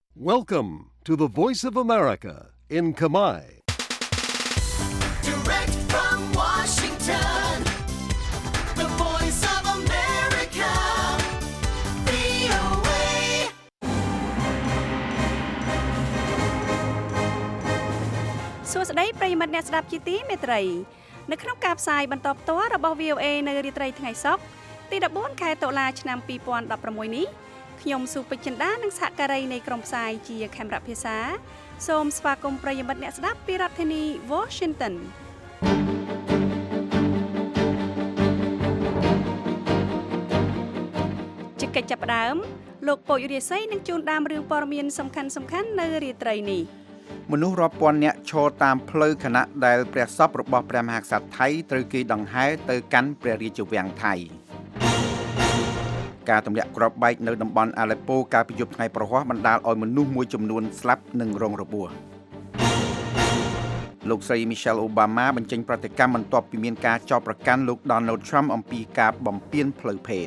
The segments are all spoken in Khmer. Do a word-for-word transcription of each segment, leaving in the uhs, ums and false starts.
Welcome to the Voice of America in Khmer. Direct from Washington, the Voice of America, វី អូ เอសួស្តីប្រិយមិត្តអ្នកស្ដាប់ជាទីមេត្រីនៅក្នុងការផ្សាយបន្តផ្ទាល់របស់ វី អូ เอ នៅរាត្រីថ្ងៃសុក្រទីដប់បួនខែតុលាឆ្នាំពីរពាន់ដប់ប្រាំមួយនេះខ្ញុំសុពេជ្រចិន្តានិងសហការីនៃក្រុមផ្សាយជាខេមរៈភាសាសូមស្វាគមន៍ប្រិយមិត្តអ្នកស្ដាប់ពីរដ្ឋធានី Washington ជាកិច្ចចាប់ផ្ដើមលោកពូចរាសីនឹងជូនដើមរឿងព័ត៌មានសំខាន់សំខាន់នៅរាត្រីនេះមនុស្សរាប់ពាន់នាក់ឈរតាមផ្លូវខណៈដែលព្រះសពរបស់ព្រះមហាក្សត្រថៃត្រូវគេដង្ហែទៅកាន់ព្រះរាជវាំងថៃការទម្លាក់គ្រាប់បែកនៅតំបន់អាឡេប៉ូកាលពីយប់ថ្ងៃប្រហ័សបណ្ដាលឲ្យមនុស្សមួយចំនួនស្លាប់និងរងរបួសលោកស្រី Michelle Obama បញ្ចេញប្រតិកម្មបន្ទាប់ពីមានការចោទប្រកាន់លោក Donald Trump អំពីការបំពានផ្លូវភេទ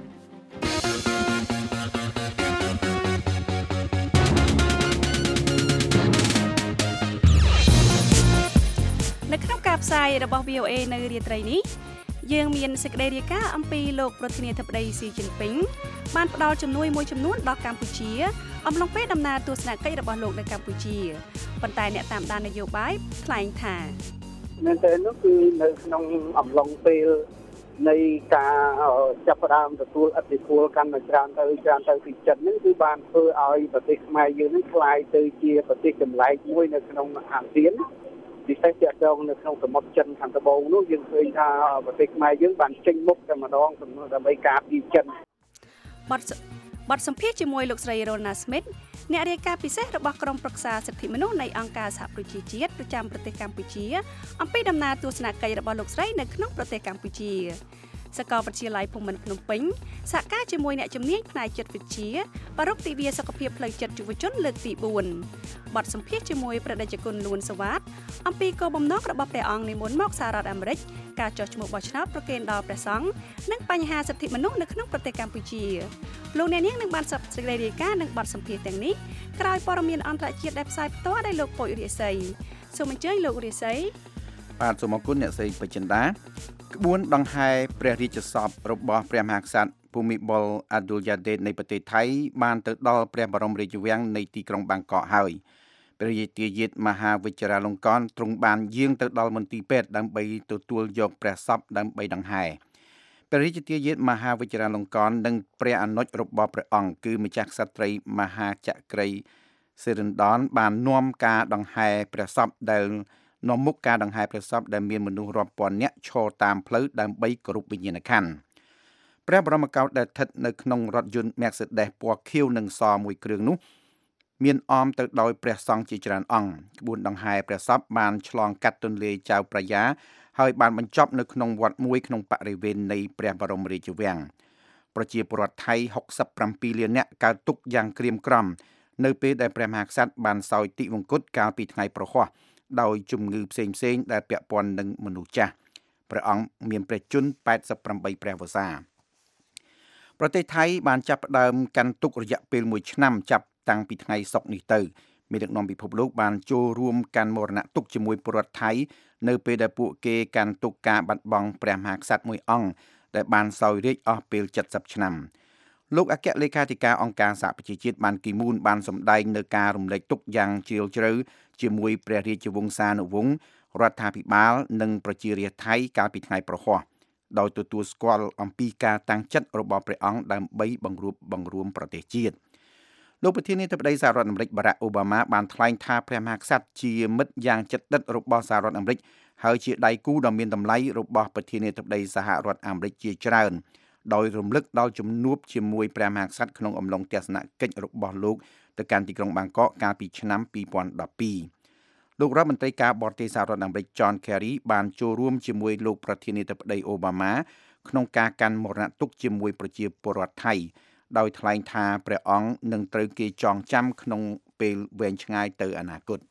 នៅក្នុងការផ្សាយរបស់ វី អូ เอ នៅរាត្រីនេះយើងមានសេចក្តីរាយការណ៍អំពីលោកប្រធានាធិបតីស៊ីជីនពីងបានផ្ដល់ជំនួយមួយចំនួនដល់កម្ពុជាអំឡុងពេលដំណើរទស្សនកិច្ចរបស់លោកនៅកម្ពុជាប៉ុន្តែអ្នកតាមដាននយោបាយថ្លែងថាមែនតើនោះគឺនៅក្នុងអំឡុងពេលនៃការចាប់ផ្ដើមទទួលឥទ្ធិពលកាន់តែច្រើនទៅច្រើនទៅពីចិននេះគឺបានធ្វើឲ្យប្រទេសខ្មែរយើងនេះក្លាយទៅជាប្រទេសចម្លែកមួយនៅក្នុងអាស៊ានពិសេសជាក់ស្ដែងនៅក្នុងសមុទ្រចិនខាងត្បូងនោះយើងឃើញថាប្រទេសខ្មែរយើងបានចេញមុខតែម្ដងដើម្បីការពារចិនបទបទសម្ភាសន៍ជាមួយលោកស្រី Rona Smith អ្នករាយការណ៍ពិសេសរបស់ក្រុមប្រឹក្សាសិទ្ធិមនុស្សនៃអង្គការសហប្រជាជាតិប្រចាំប្រទេសកម្ពុជាអំពីដំណើរទស្សនកិច្ចរបស់លោកស្រីនៅក្នុងប្រទេសកម្ពុជាសាកលវិទ្យាល័យភូមិន្ទភ្នំពេញសហការជាមួយអ្នកជំនាញផ្នែកចិត្តវិទ្យាបរិបទទិវាសុខភាពផ្លូវចិត្តយុវជនលើកទីបួនបទសម្ភាសន៍ជាមួយព្រះតេជគុណលួនសវ៉ាតអំពីគោលបំណងរបស់ព្រះអង្គនិមន្តមកសហរដ្ឋអាមេរិកការចោះឈ្មោះបោះឆ្នោតប្រកេនដល់ព្រះសង្ឃនិងបញ្ហាសិទ្ធិមនុស្សនៅក្នុងប្រទេសកម្ពុជាលោកអ្នកនាងនឹងបានសេចក្តីរាយការណ៍និងបទសម្ភាសន៍ទាំងនេះក្រោយព័ត៌មានអន្តរជាតិដែលផ្សាយផ្ទាល់ដោយលោកពូចរាសីសូមអញ្ជើញលោករាសីបាទសូមអរគុណអ្នកស្រីពេជ្រចិន្តាក្បួនដង្ហែព្រះរាជសពរបស់ព្រះមហាក្សត្រភូមិបុលអាឌុលយ៉ាដេតនៃប្រទេសថៃបានទៅដល់ព្រះបរមរាជវាំងនៃទីក្រុងបាងកកហើយព្រះរាជាយាទមហាវិជ្ជរាលង្កនទ្រង់បានយាងទៅដល់មន្ទីរពេទ្យដើម្បីទទួលយកព្រះសពដើម្បីដង្ហែព្រះរាជាយាទមហាវិជ្ជរាលង្កននិងព្រះអនុជរបស់ព្រះអង្គគឺម្ចាស់ក្សត្រីមហាចក្រីសិរិនដនបាននាំការដង្ហែព្រះសពដែលនាំមុខការដង្ហែព្រះសពដែលមានមនុស្សរាប់ពាន់នាក់ឈរតាមផ្លូវដើម្បីគោរពវិញ្ញាណក្ខន្ធព្រះបរមកោដ្ឋដែលស្ថិតនៅក្នុងរថយន្ត Mercedes ពណ៌ខៀវនិងសមួយគ្រឿងនោះមានអមទៅដោយព្រះសង្ឃជាច្រើនអង្គក្បួនដង្ហែព្រះសពបានឆ្លងកាត់ទន្លេចៅប្រយ៉ាហើយបានបញ្ចប់នៅក្នុងវត្តមួយក្នុងបរិវេណនៃព្រះបរមរាជវាំងប្រជាពលរដ្ឋថៃហុកសិបប្រាំពីរលាននាក់កើតទុក្ខយ៉ាងក្រៀមក្រំនៅពេលដែលព្រះមហាក្សត្របានសោយទិវង្គតកាលពីថ្ងៃប្រហ័សដោយជំងឺផ្សេងផ្សេងដែលពាក់ព័ន្ធនឹងមនុស្សចាស់ព្រះអង្គមានព្រះជន្មប៉ែតសិបប្រាំបីព្រះវស្សាប្រទេសថៃបានចាប់ផ្ដើមកាន់ទុក្ខរយៈពេលមួយឆ្នាំចាប់តាំងពីថ្ងៃសុក្រនេះទៅមេដឹកនាំពិភពលោកបានចូលរួមកាន់មរណទុក្ខជាមួយពលរដ្ឋថៃនៅពេលដែលពួកគេកាន់ទុក្ខការបាត់បង់ព្រះមហាក្សត្រមួយអង្គដែលបានសោយរាជ្យអស់ពេលเจ็ดสิบឆ្នាំលោកអគ្គលេខាធិការអង្គការសហប្រជាជាតិបានគីមូនបានសម្ដែងនៅការរំលែកទុក្ខយ៉ាងជ្រាលជ្រៅជាមួយព្រះរាជវង្សានុវង្សរដ្ឋាភិបាលនិងប្រជារាស្ត្រថៃកាលពីថ្ងៃប្រហ័សដោយទទួលស្គាល់អំពីការតាំងចិត្តរបស់ព្រះអង្គដើម្បីបង្រួបបង្រួមប្រទេសជាតិលោកប្រធានាធិបតីសហរដ្ឋអាមេរិកបារ៉ាក់អូបាម៉ាបានថ្លែងថាព្រះមហាក្សត្រជាមិត្តយ៉ាងជិតដិតរបស់សហរដ្ឋអាមេរិកហើយជាដៃគូដ៏មានតម្លៃរបស់ប្រធានាធិបតីសហរដ្ឋអាមេរិកជាច្រើនដោយរំលឹកដល់ជំនួបជាមួយព្រះមហាក្សត្រក្នុងអំឡុងទស្សនកិច្ចរបស់លោកទៅកាន់ទីក្រុងបាងកកកាលពីឆ្នាំពីរពាន់ដប់ពីរលោករដ្ឋមន្ត្រីការបរទេសសហរដ្ឋអាមេរិក John Kerry បានចូលរួមជាមួយលោកប្រធានាធិបតីអូបាម៉ាក្នុងការកាន់មរណទុក្ខជាមួយប្រជាពលរដ្ឋថៃដោយថ្លែងថាព្រះអង្គនឹងត្រូវគេចងចាំក្នុងពេលវែងឆ្ងាយទៅអនាគត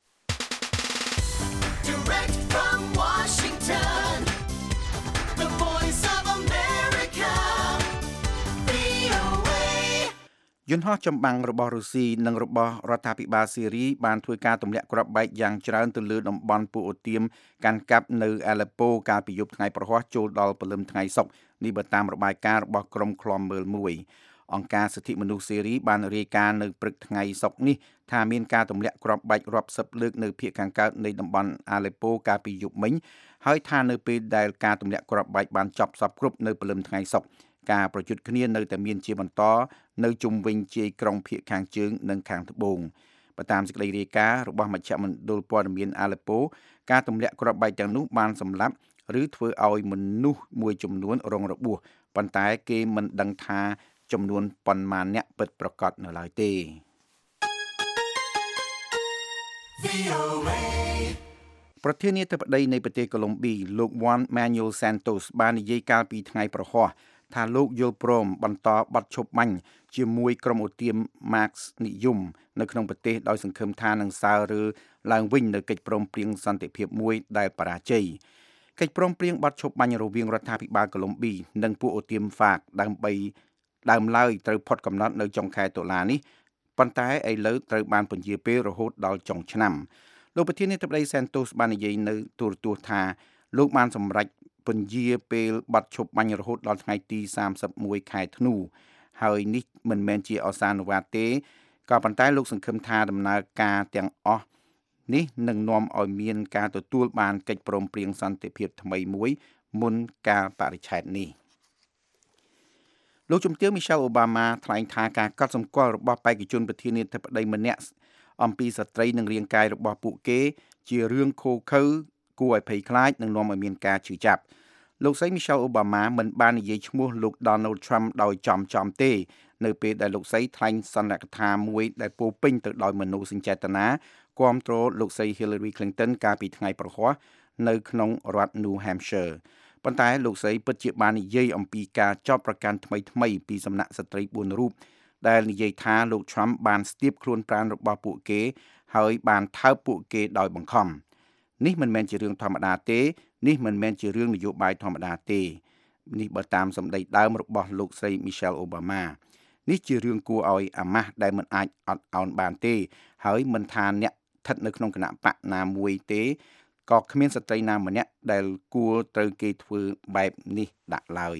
Direct from Washington, the Voice of America, វី អូ เอយន្តហោះចម្បាំងរបស់រុស្ស៊ីនិងរបស់រដ្ឋាភិបាលស៊ីរីបានធ្វើការទម្លាក់គ្រាប់បែកយ៉ាងច្រើនទៅលើតំបន់ពួកអូទៀមកាន់កាប់នៅអាឡេប៉ូកាលពីយប់ថ្ងៃប្រហ័សចូលដល់ព្រលឹមថ្ងៃសុក្រនេះបើតាមរបាយការណ៍របស់ក្រុមឃ្លាំមើលមួយអង្គការសិទ្ធិមនុស្សស៊ីរីបានរាយការណ៍នៅព្រឹកថ្ងៃសុក្រនេះថាមានការទម្លាក់គ្រាប់បែករាប់សិបលើកនៅភាគខាងកើតនៃតំបន់អាឡេប៉ូកាលពីយប់មិញហើយថានៅពេលដែលការទម្លាក់គ្រាប់បែកបានចប់សពគ្រប់នៅព្រលឹមថ្ងៃសុក្រការប្រយុទ្ធគ្នានៅតែមានជាបន្តនៅជុំវិញជាយក្រុងភាគខាងជើងនិងខាងត្បូងបើតាមសេចក្តីរាយការណ៍របស់មជ្ឈមណ្ឌលព័ត៌មានអាឡេប៉ូការទម្លាក់គ្រាប់បែកទាំងនោះបានសម្លាប់ឬធ្វើឲ្យមនុស្សមួយចំនួនរងរបួសប៉ុន្តែគេមិនដឹងថាចំនួនប៉ុន្មានអ្នកពិតប្រាកដនៅឡើយទេប្រធានាធិបតីនៃប្រទេសកូឡុំប៊ីលោក Juan Manuel Santos បាននិយាយកាលពីថ្ងៃប្រហ័សថាលោកយល់ព្រមបន្តបទឈប់បាញ់ជាមួយក្រុមអូទៀម Marx និយមនៅក្នុងប្រទេសដោយសង្ឃឹមថានឹងសើរើឡើងវិញនៅកិច្ចព្រមព្រៀងសន្តិភាពមួយដែលបរាជ័យកិច្ចព្រមព្រៀងបទឈប់បាញ់រវាងរដ្ឋាភិបាលកូឡុំប៊ីនិងពួកអូទៀម ហ្វាក ដើម្បីដើមឡើយត្រូវផុតកំណត់នៅចុងខែតុលានេះប៉ុន្តែឥឡូវត្រូវបានពន្យាពេលរហូតដល់ចុងឆ្នាំលោកប្រធានាធិបតី Santos បាននិយាយនៅទូរទស្សន៍ថាលោកបានសម្រេចពន្យាពេលបទឈប់បាញ់រហូតដល់ថ្ងៃទីសាមសិបមួយខែធ្នូហើយនេះមិនមែនជាអសានុវត្តទេក៏ប៉ុន្តែលោកសង្ឃឹមថាដំណើរការទាំងអស់នេះនឹងនាំឲ្យមានការទទួលបានកិច្ចព្រមព្រៀងសន្តិភាពថ្មីមួយមុនកាលបរិច្ឆេទនេះលោកជំទាវ Michelle Obama ថ្លែងថាការកត់សម្គាល់របស់បេក្ខជនប្រធានាធិបតីម្នាក់អំពីស្ត្រីនិងរាងកាយរបស់ពួកគេជារឿងឃោរឃៅគួរឲ្យភ័យខ្លាចនិងនាំឲ្យមានការឈឺចាប់លោកស្រី Michelle Obama មិនបាននិយាយឈ្មោះលោក Donald Trump ដោយចំចំទេនៅពេលដែលលោកស្រីថ្លែងសន្និដ្ឋានថាមួយដែលពោពេញទៅដោយមនោសញ្ចេតនាគាំទ្រលោកស្រី Hillary Clinton កាលពីថ្ងៃប្រហ័សនៅក្នុងរដ្ឋ New Hampshire ប៉ុន្តែលោកស្រីពិតជាបាននិយាយអំពីការចោទប្រកាន់ថ្មីថ្មីពីសំណាក់ស្ត្រីបួនរូបដែលនិយាយថាលោក Trump បានស្ទាបខ្លួនប្រាណរបស់ពួកគេហើយបានថើបពួកគេដោយបង្ខំនេះមិនមែនជារឿងធម្មតាទេនេះមិនមែនជារឿងនយោបាយធម្មតាទេនេះបើតាមសម្ដីដើមរបស់លោកស្រី Michelle Obama នេះជារឿងគួរឲ្យអាម៉ាស់ដែលមិនអាចអត់ឱនបានទេហើយមិនថាអ្នកស្ថិតនៅក្នុងគណៈបកណាមួយទេក៏គ្មានស្ត្រីណាម្នាក់ដែលគួរត្រូវគេធ្វើបែបនេះដាក់ឡើយ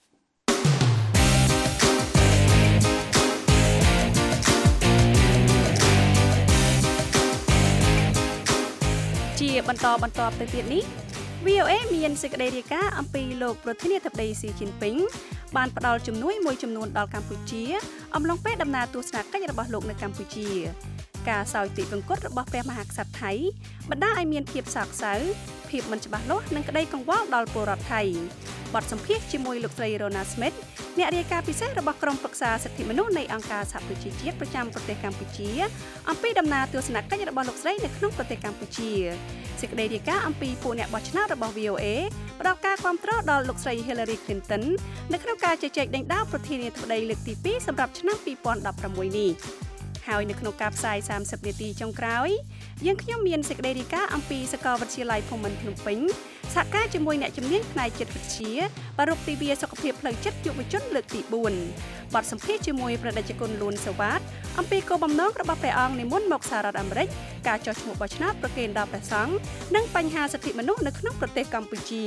ជាបន្តបន្តទៅទៀតនេះ វី អូ អេ មានសេចក្តីរាយការណ៍អំពីលោកប្រធានាធិបតីស៊ីជីនពីងបានផ្ដល់ជំនួយមួយចំនួនដល់កម្ពុជាអំឡុងពេលដំណើរទស្សនកិច្ចរបស់លោកនៅកម្ពុជាការសោយទីវង្គតរបស់ព្រះមហាក្សត្រថៃបណ្ដាលឲ្យមានភាពសោកសៅភាពមិនច្បាស់លាស់និងក្តីកង្វល់ដល់ពលរដ្ឋថៃបទសម្ភាសន៍ជាមួយលោកស្រី Rona Smith អ្នករាយការណ៍ពិសេសរបស់ក្រុមប្រឹក្សាសិទ្ធិមនុស្សនៃអង្គការសហប្រជាជាតិប្រចាំប្រទេសកម្ពុជាអំពីដំណើរទស្សនកិច្ចរបស់លោកស្រីនៅក្នុងប្រទេសកម្ពុជាសេចក្តីរាយការណ៍អំពីពួកអ្នកបោះឆ្នោតរបស់ វី អូ អេ ផ្ដល់ការគាំទ្រដល់លោកស្រី Hillary Clinton នៅក្នុងការជជែកដេញដោលប្រធានាធិបតីលើកទីពីរសម្រាប់ឆ្នាំពីរពាន់ដប់ប្រាំមួយនេះហើយនៅក្នុងការផ្សាយសាមសិបនាទីចុងក្រោយយើងខ្ញុំមានសេចក្តីរាយការណ៍អំពីសាកលវិទ្យាល័យភូមិន្ទភ្នំពេញសហការជាមួយអ្នកជំនាញផ្នែកចិត្តវិទ្យាប្រារព្ធទិវាសុខភាពផ្លូវចិត្តយុវជនលើកទីបួនបទសម្ភាសន៍ជាមួយប្រតិជនលួនសវ៉ាតអំពីគោលបំណងរបស់ព្រះអង្គនិមន្តមកសហរដ្ឋអាមេរិកការចោះឈ្មោះបោះឆ្នោតប្រគេនដល់ព្រះសង្ឃនិងបញ្ហាសិទ្ធិមនុស្សនៅក្នុងប្រទេសកម្ពុជា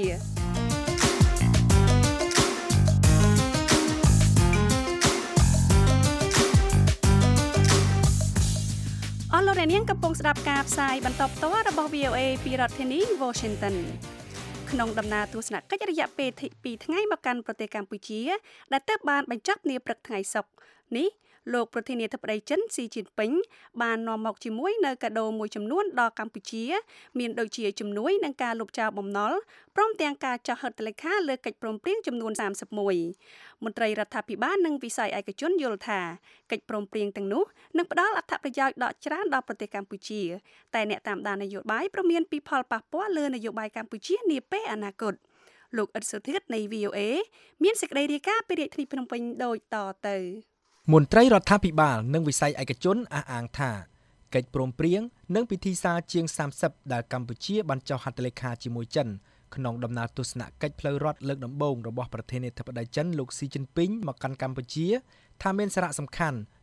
អស់លោករនាងកំពុងស្ដាប់ការផ្សាយបន្តផ្ទាល់របស់ វី អូ អេ ពីរដ្ឋធានី Washington ក្នុងដំណើរទស្សនកិច្ចរយៈពេលពីរថ្ងៃមកកាន់ប្រទេសកម្ពុជាដែលទើបបានបញ្ចប់នាព្រឹកថ្ងៃសុក្រនេះលោកប្រធានាធិបតីចិនស៊ីជីនពីងបាននាំមកជាមួយនៅកាដូមួយចំនួនដល់កម្ពុជាមានដូចជាជំនួយនិងការលុបចោលបំណុលព្រមទាំងការចុះហត្ថលេខាលើកិច្ចព្រមព្រៀងចំនួនសាមសិបមួយមន្ត្រីរដ្ឋាភិបាលនិងវិស័យឯកជនយល់ថាកិច្ចព្រមព្រៀងទាំងនោះនឹងផ្ដល់អត្ថប្រយោជន៍ដកច្រើនដល់ប្រទេសកម្ពុជាតែអ្នកតាមដាននយោបាយព្រមានពីផលប៉ះពាល់លើនយោបាយកម្ពុជានាពេលអនាគតលោកអ៊ិតសុធិតនៃ វី អូ អេ មានសេចក្តីរាយការណ៍ពីរាជធានីភ្នំពេញដូចតទៅមន្ត្រីរដ្ឋាភិបាលនិងវិស័យឯកជនអះអាងថាកិច្ចព្រមព្រៀងនិងពិធីសារជាងសាមសិបដែលកម្ពុជាបានចុះហត្ថលេខាជាមួយចិនក្នុងដំណើរទស្សនកិច្ចផ្លូវរដ្ឋលើកដំបូងរបស់ប្រធានាធិបតីចិនលោកស៊ីជីនពីងមកកាន់កម្ពុជាថាមានសារៈសំខាន់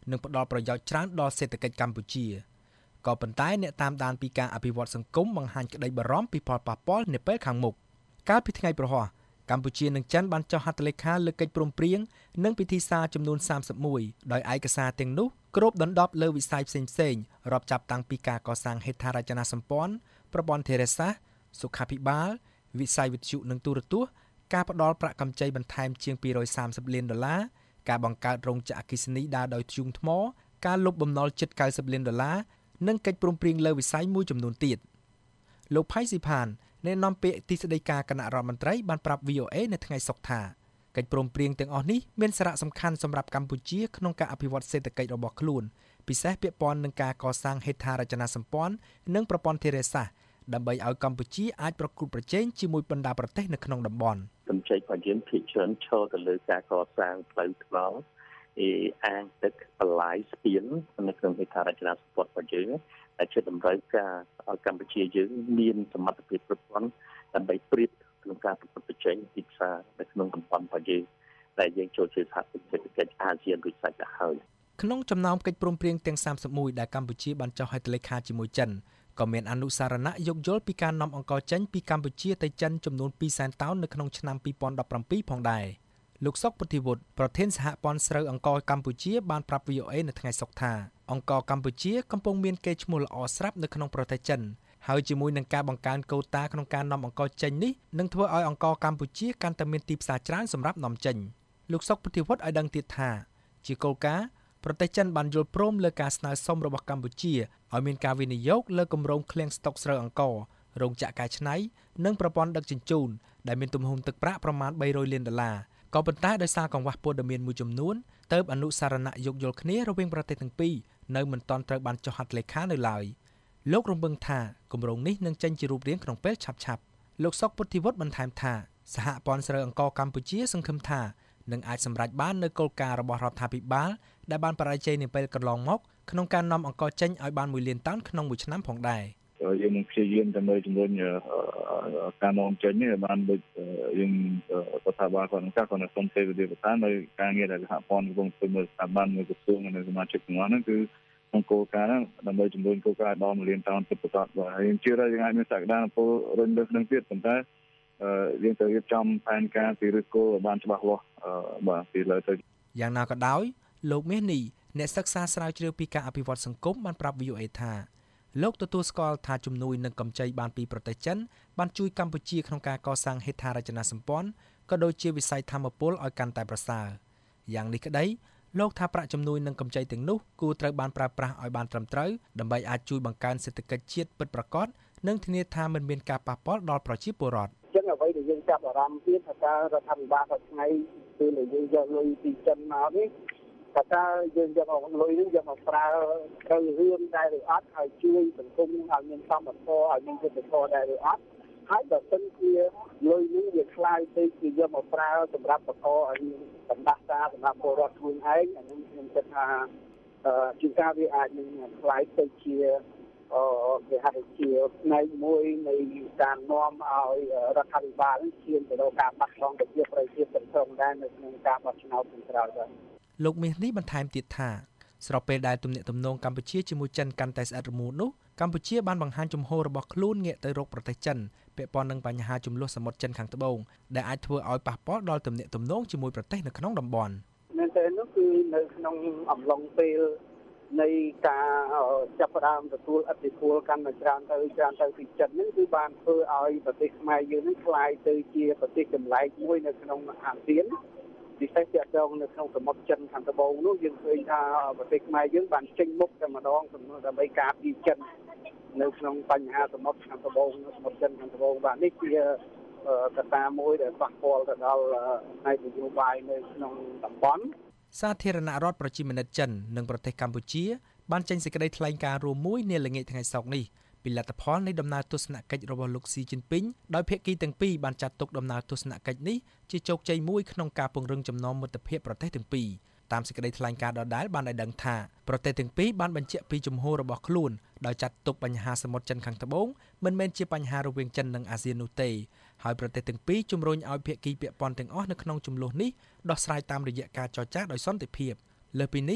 និងផ្ដល់ប្រយោជន៍ច្រើនដល់សេដ្ឋកិច្ចកម្ពុជាក៏ប៉ុន្តែអ្នកតាមដានពីការអភិវឌ្ឍសង្គមបង្ហាញក្តីបារម្ភពីផលប៉ះពាល់នាពេលខាងមុខកាលពីថ្ងៃប្រហោះកម្ពុជានិងចិនបានចុះហត្ថលេខាលើកិច្ចព្រមព្រៀងនិងពិធីសារចំនួនសាមសិបមួយដោយឯកសារទាំងនោះគ្របដណ្ដប់លើវិស័យផ្សេងៗរាប់ចាប់តាំងពីការកសាងហេដ្ឋារចនាសម្ព័ន្ធប្រព័ន្ធធារាសាស្ត្រសុខាភិបាលវិស័យវិទ្យុនិងទូរទស្សន៍ការផ្ដល់ប្រាក់កម្ចីបន្ថែមជាងពីររយសាមសិបលានដុល្លារការបង្កើតរោងចក្រអគ្គិសនីដើរដោយធ្យូងថ្មការលុបបំណុលជិតកៅសិបលានដុល្លារនិងកិច្ចព្រមព្រៀងលើវិស័យមួយចំនួនទៀតលោកផៃស៊ីផានអ្នកនាំពាក្យទីស្តីការគណៈរដ្ឋមន្ត្រីបានប្រាប់ វី អូ អេ នៅថ្ងៃសុក្រថាកិច្ចព្រមព្រៀងទាំងអស់នេះមានសារៈសំខាន់សម្រាប់កម្ពុជាក្នុងការអភិវឌ្ឍសេដ្ឋកិច្ចរបស់ខ្លួនពិសេសពាក់ព័ន្ធនឹងការកសាងហេដ្ឋារចនាសម្ព័ន្ធនិងប្រព័ន្ធធារាសាស្ត្រដើម្បីឲ្យកម្ពុជាអាចប្រកួតប្រជែងជាមួយបណ្ដាប្រទេសនៅក្នុងតំបន់កម្ចីរបស់យើងភាគច្រើនឈរទៅលើការកសាងផ្លូវថ្នល់អេអាងទឹកបន្លាយស្ពាននៅក្នុងហេដ្ឋារចនាសម្ព័ន្ធរបស់យើងដែលជាតម្រូវការឲ្យកម្ពុជាយើងមានសមត្ថភាពគ្រប់គ្រាន់ដើម្បីព្រៀបក្នុងការប្រកួតប្រជែងទីផ្សារនៅក្នុងតំបន់របស់យើងដែលយើងចូលជាសហគមន៍សេដ្ឋកិច្ចអាស៊ានរួចស្រេចទៅហើយក្នុងចំណោមកិច្ចព្រមព្រៀងទាំងសាមសិបមួយដែលកម្ពុជាបានចុះហត្ថលេខាជាមួយចិនក៏មានអនុសារណៈយោគយល់ពីការនាំអង្ករចេញពីកម្ពុជាទៅចិនចំនួនពីរសែនតោននៅក្នុងឆ្នាំពីរពាន់ដប់ប្រាំពីរផងដែរលោកសុកពុទ្ធិវុឌ្ឍប្រធានសហព័ន្ធស្រូវអង្ករកម្ពុជាបានប្រាប់ វី អូ អេ នៅថ្ងៃសុក្រថាអង្ករកម្ពុជាកំពុងមានកេរ្តិ៍ឈ្មោះល្អស្រាប់នៅក្នុងប្រទេសចិនហើយជាមួយនឹងការបង្កើនកូតាក្នុងការនាំអង្ករចេញនេះនឹងធ្វើឲ្យអង្ករកម្ពុជាកាន់តែមានទីផ្សារច្រើនសម្រាប់នាំចេញលោកសុកពុទ្ធិវុឌ្ឍឲ្យដឹងទៀតថាជាគោលការណ៍ប្រទេសចិនបានយល់ព្រមលើការស្នើសុំរបស់កម្ពុជាឲ្យមានការវិនិយោគលើគម្រោងឃ្លាំងស្តុកស្រូវអង្កររោងចក្រកែច្នៃនិងប្រព័ន្ធដឹកជញ្ជូនដែលមានទំហំទឹកប្រាក់ប្រមាណបីរយលានដុល្លារក៏ប៉ុន្តែដោយសារកង្វះព័ត៌មានមួយចំនួនទើបអនុសារណៈយោគយល់គ្នារវាងប្រទេសទាំងពីរនៅមិនទាន់ត្រូវបានចុះហត្ថលេខានៅឡើយលោករំពឹងថាគម្រោងនេះនឹងចេញជារូបរាងក្នុងពេលឆាប់ៗលោកសុកពុទ្ធិវុឌ្ឍបន្ថែមថាសហព័ន្ធស្រូវអង្ករកម្ពុជាសង្ឃឹមថានឹងអាចសម្រេចបាននូវគោលការណ៍របស់រដ្ឋាភិបាលដែលបានបរាជ័យនាពេលកន្លងមកក្នុងការនាំអង្ករចេញឲ្យបានមួយលានតោនក្នុងមួយឆ្នាំផងដែរយើងនឹងព្យាយាមដើម្បីជំរុញការនាំចេញនេះបានដូចយើងរដ្ឋាភិបាលគាត់នឹងកាត់គាត់នឹងសុំទេវតាតាមនៅការងារដែលសហព័ន្ធកំពុងធ្វើមើលស្ថាប័នមួយក្រសួងនិងសមាជិកទាំងអស់ហ្នឹងគឺក្នុងគោលការណ៍ហ្នឹងដើម្បីជំរុញគោលការណ៍ដល់មួយលានតោនពិតប្រាកដបាទហើយយើងជឿថាយើងអាចមានសក្តានុពលរុញលើសនឹងទៀតប៉ុន្តែយើងត្រូវរៀបចំផែនការពីឬគោលឲ្យបានច្បាស់លាស់បាទពីលើទៅយ៉ាងណាក៏ដោយលោកមាសនេះអ្នកសិក្សាស្រាវជ្រាវពីការអភិវឌ្ឍសង្គមបានប្រាប់ វី អូ អេ ថាលោកទទួលស្គាល់ថាជំនួយនិងកម្ចីបានពីប្រទេសចិនបានជួយកម្ពុជាក្នុងការកសាងហេដ្ឋារចនាសម្ព័ន្ធក៏ដូចជាវិស័យថាមពលឲ្យកាន់តែប្រសើរយ៉ាងនេះក្តីលោកថាប្រាក់ជំនួយនិងកម្ចីទាំងនោះគួរត្រូវបានប្រើប្រាស់ឲ្យបានត្រឹមត្រូវដើម្បីអាចជួយបង្កើនសេដ្ឋកិច្ចជាតិពិតប្រាកដនិងធានាថាមិនមានការប៉ះពាល់ដល់ប្រជាពលរដ្ឋអញ្ចឹងអ្វីដែលយើងចាប់អារម្មណ៍ទៀតថាតើរដ្ឋាភិបាលគាត់ថ្ងៃគឺដែលយើងយកលុយពីចិនមកនេះថាតើយើងយកមកលុយនេះយកមកប្រើត្រូវរឿងដែរឬអត់ហើយជួយសង្គមឲ្យមានសមត្ថភាពឲ្យមានយុត្តិធម៌ដែរឬអត់ហើយបើសិនជាលុយនេះវាខ្លាយទៅជាយកមកប្រើសម្រាប់បន្តឲ្យសម្ដាប់សារសម្រាប់ពលរដ្ឋខ្លួនឯងអានេះខ្ញុំគិតថាជាការវាអាចនឹងខ្លាយទៅជាអឺគេហៅជាផ្នែកមួយនៃការនាំឲ្យរដ្ឋាភិបាលឈានទៅដល់ការបាត់បង់ប្រជាប្រិយភាពសង្គមដែរនៅក្នុងការបោះឆ្នោតខាងក្រោយដែរលោកមាសនេះបន្ថែមទៀតថាស្របពេលដែលទំនាក់ទំនងកម្ពុជាជាមួយចិនកាន់តែស្អិតរមួតនោះកម្ពុជាបានបង្ហាញជំហររបស់ខ្លួនងាកទៅរកប្រទេសចិនពាក់ព័ន្ធនឹងបញ្ហាចំនួនសមុទ្រចិនខាងត្បូងដែលអាចធ្វើឲ្យប៉ះពាល់ដល់ទំនាក់ទំនងជាមួយប្រទេសនៅក្នុងតំបន់មែនទេនោះគឺនៅក្នុងអំឡុងពេលនៃការចាប់ផ្ដើមទទួលឥទ្ធិពលកាន់តែច្រើនទៅច្រើនទៅពីចិននេះគឺបានធ្វើឲ្យប្រទេសខ្មែរយើងនេះក្លាយទៅជាប្រទេសចម្លែកមួយនៅក្នុងអាស៊ានពិសេសទាក់ទងនៅក្នុងសមុទ្រចិនខាងត្បូងនោះយើងឃើញថាប្រទេសខ្មែរយើងបានចេញមុខតែម្ដងដើម្បីការពារចិននៅក្នុងបញ្ហាសមុទ្រខាងត្បូងសមុទ្រចិនខាងត្បូងបាទនេះជាកត្តាមួយដែលប៉ះពាល់ទៅដល់ផ្នែកនយោបាយនៅក្នុងតំបន់សាធារណរដ្ឋប្រជាមានិតចិននិងប្រទេសកម្ពុជាបានចេញសេចក្តីថ្លែងការណ៍រួមមួយនាល្ងាចថ្ងៃសុក្រនេះពីលទ្ធផលនៃដំណើរទស្សនកិច្ចរបស់លោកស៊ីជីនពីងដោយភាគីទាំងពីរបានចាត់ទុកដំណើរទស្សនកិច្ចនេះជាជោគជ័យមួយក្នុងការពង្រឹងចំណងមិត្តភាពប្រទេសទាំងពីរតាមសេចក្តីថ្លែងការណ៍ដដែលបានឲ្យដឹងថាប្រទេសទាំងពីរបានបញ្ជាក់ពីជំហររបស់ខ្លួនដោយចាត់ទុកបញ្ហាសមុទ្រចិនខាងត្បូងមិនមែនជាបញ្ហារវាងចិននិងអាស៊ាននោះទេហើយប្រទេសទាំងពីរជំរុញឲ្យភាគីពាក់ព័ន្ធទាំងអស់នៅក្នុងជម្លោះនេះដោះស្រាយតាមរយៈការចរចាដោយសន្តិភាពលើពីនេះ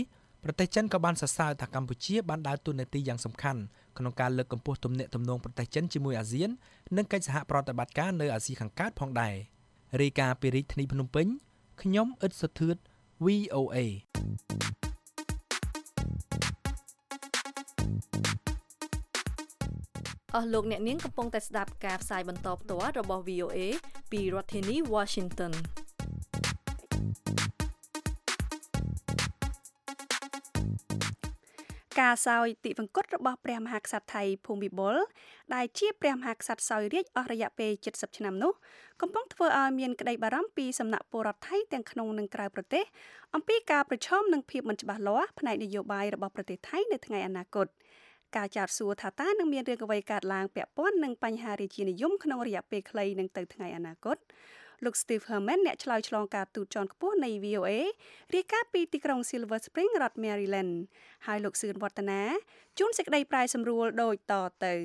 ប្រទេសចិនក៏បានសរសើរថាកម្ពុជាបានដើរតួនាទីយ៉ាងសំខាន់ក្នុងការលើកកម្ពស់ទំនាក់ទំនងប្រទេសចិនជាមួយអាស៊ាននិងកិច្ចសហប្រតិបត្តិការនៅអាស៊ីខាងកើតផងដែររាយការណ៍ពីរាជធានីភ្នំពេញខ្ញុំអ៊ិតសុធឿន វី អូ เอអស់លោកអ្នកនាងកំពុងតែស្ដាប់ការផ្សាយបន្តផ្ទាល់របស់ វី អូ เอ ពីរដ្ឋធានី Washington ការសោយទិវង្គតរបស់ព្រះមហាក្សត្រថៃភូមិបុលដែលជាព្រះមហាក្សត្រសោយរាជ្យអស់រយៈពេលជិតសិបឆ្នាំនោះកំពុងធ្វើឲ្យមានក្តីបារម្ភពីសំណាក់ពលរដ្ឋថៃទាំងក្នុងនិងក្រៅប្រទេសអំពីការប្រឈមនឹងភាពមិនច្បាស់លាស់ផ្នែកនយោបាយរបស់ប្រទេសថៃនៅថ្ងៃអនាគតការចោទសួរថាតើនឹងមានរឿងអ្វីកើតឡើងពាក់ព័ន្ធនឹងបញ្ហារាជានិយមក្នុងរយៈពេលខ្លីនឹងទៅថ្ងៃអនាគតលោក Steve Herman អ្នកឆ្លើយឆ្លងការទូតជាន់ខ្ពស់នៃ វី អូ เอ រាយការណ៍ពីទីក្រុង Silver Spring រដ្ឋ Maryland ហើយលោកសឿនវឌ្ឍនាជួនសេចក្តីប្រែសម្រួលដូចតទៅ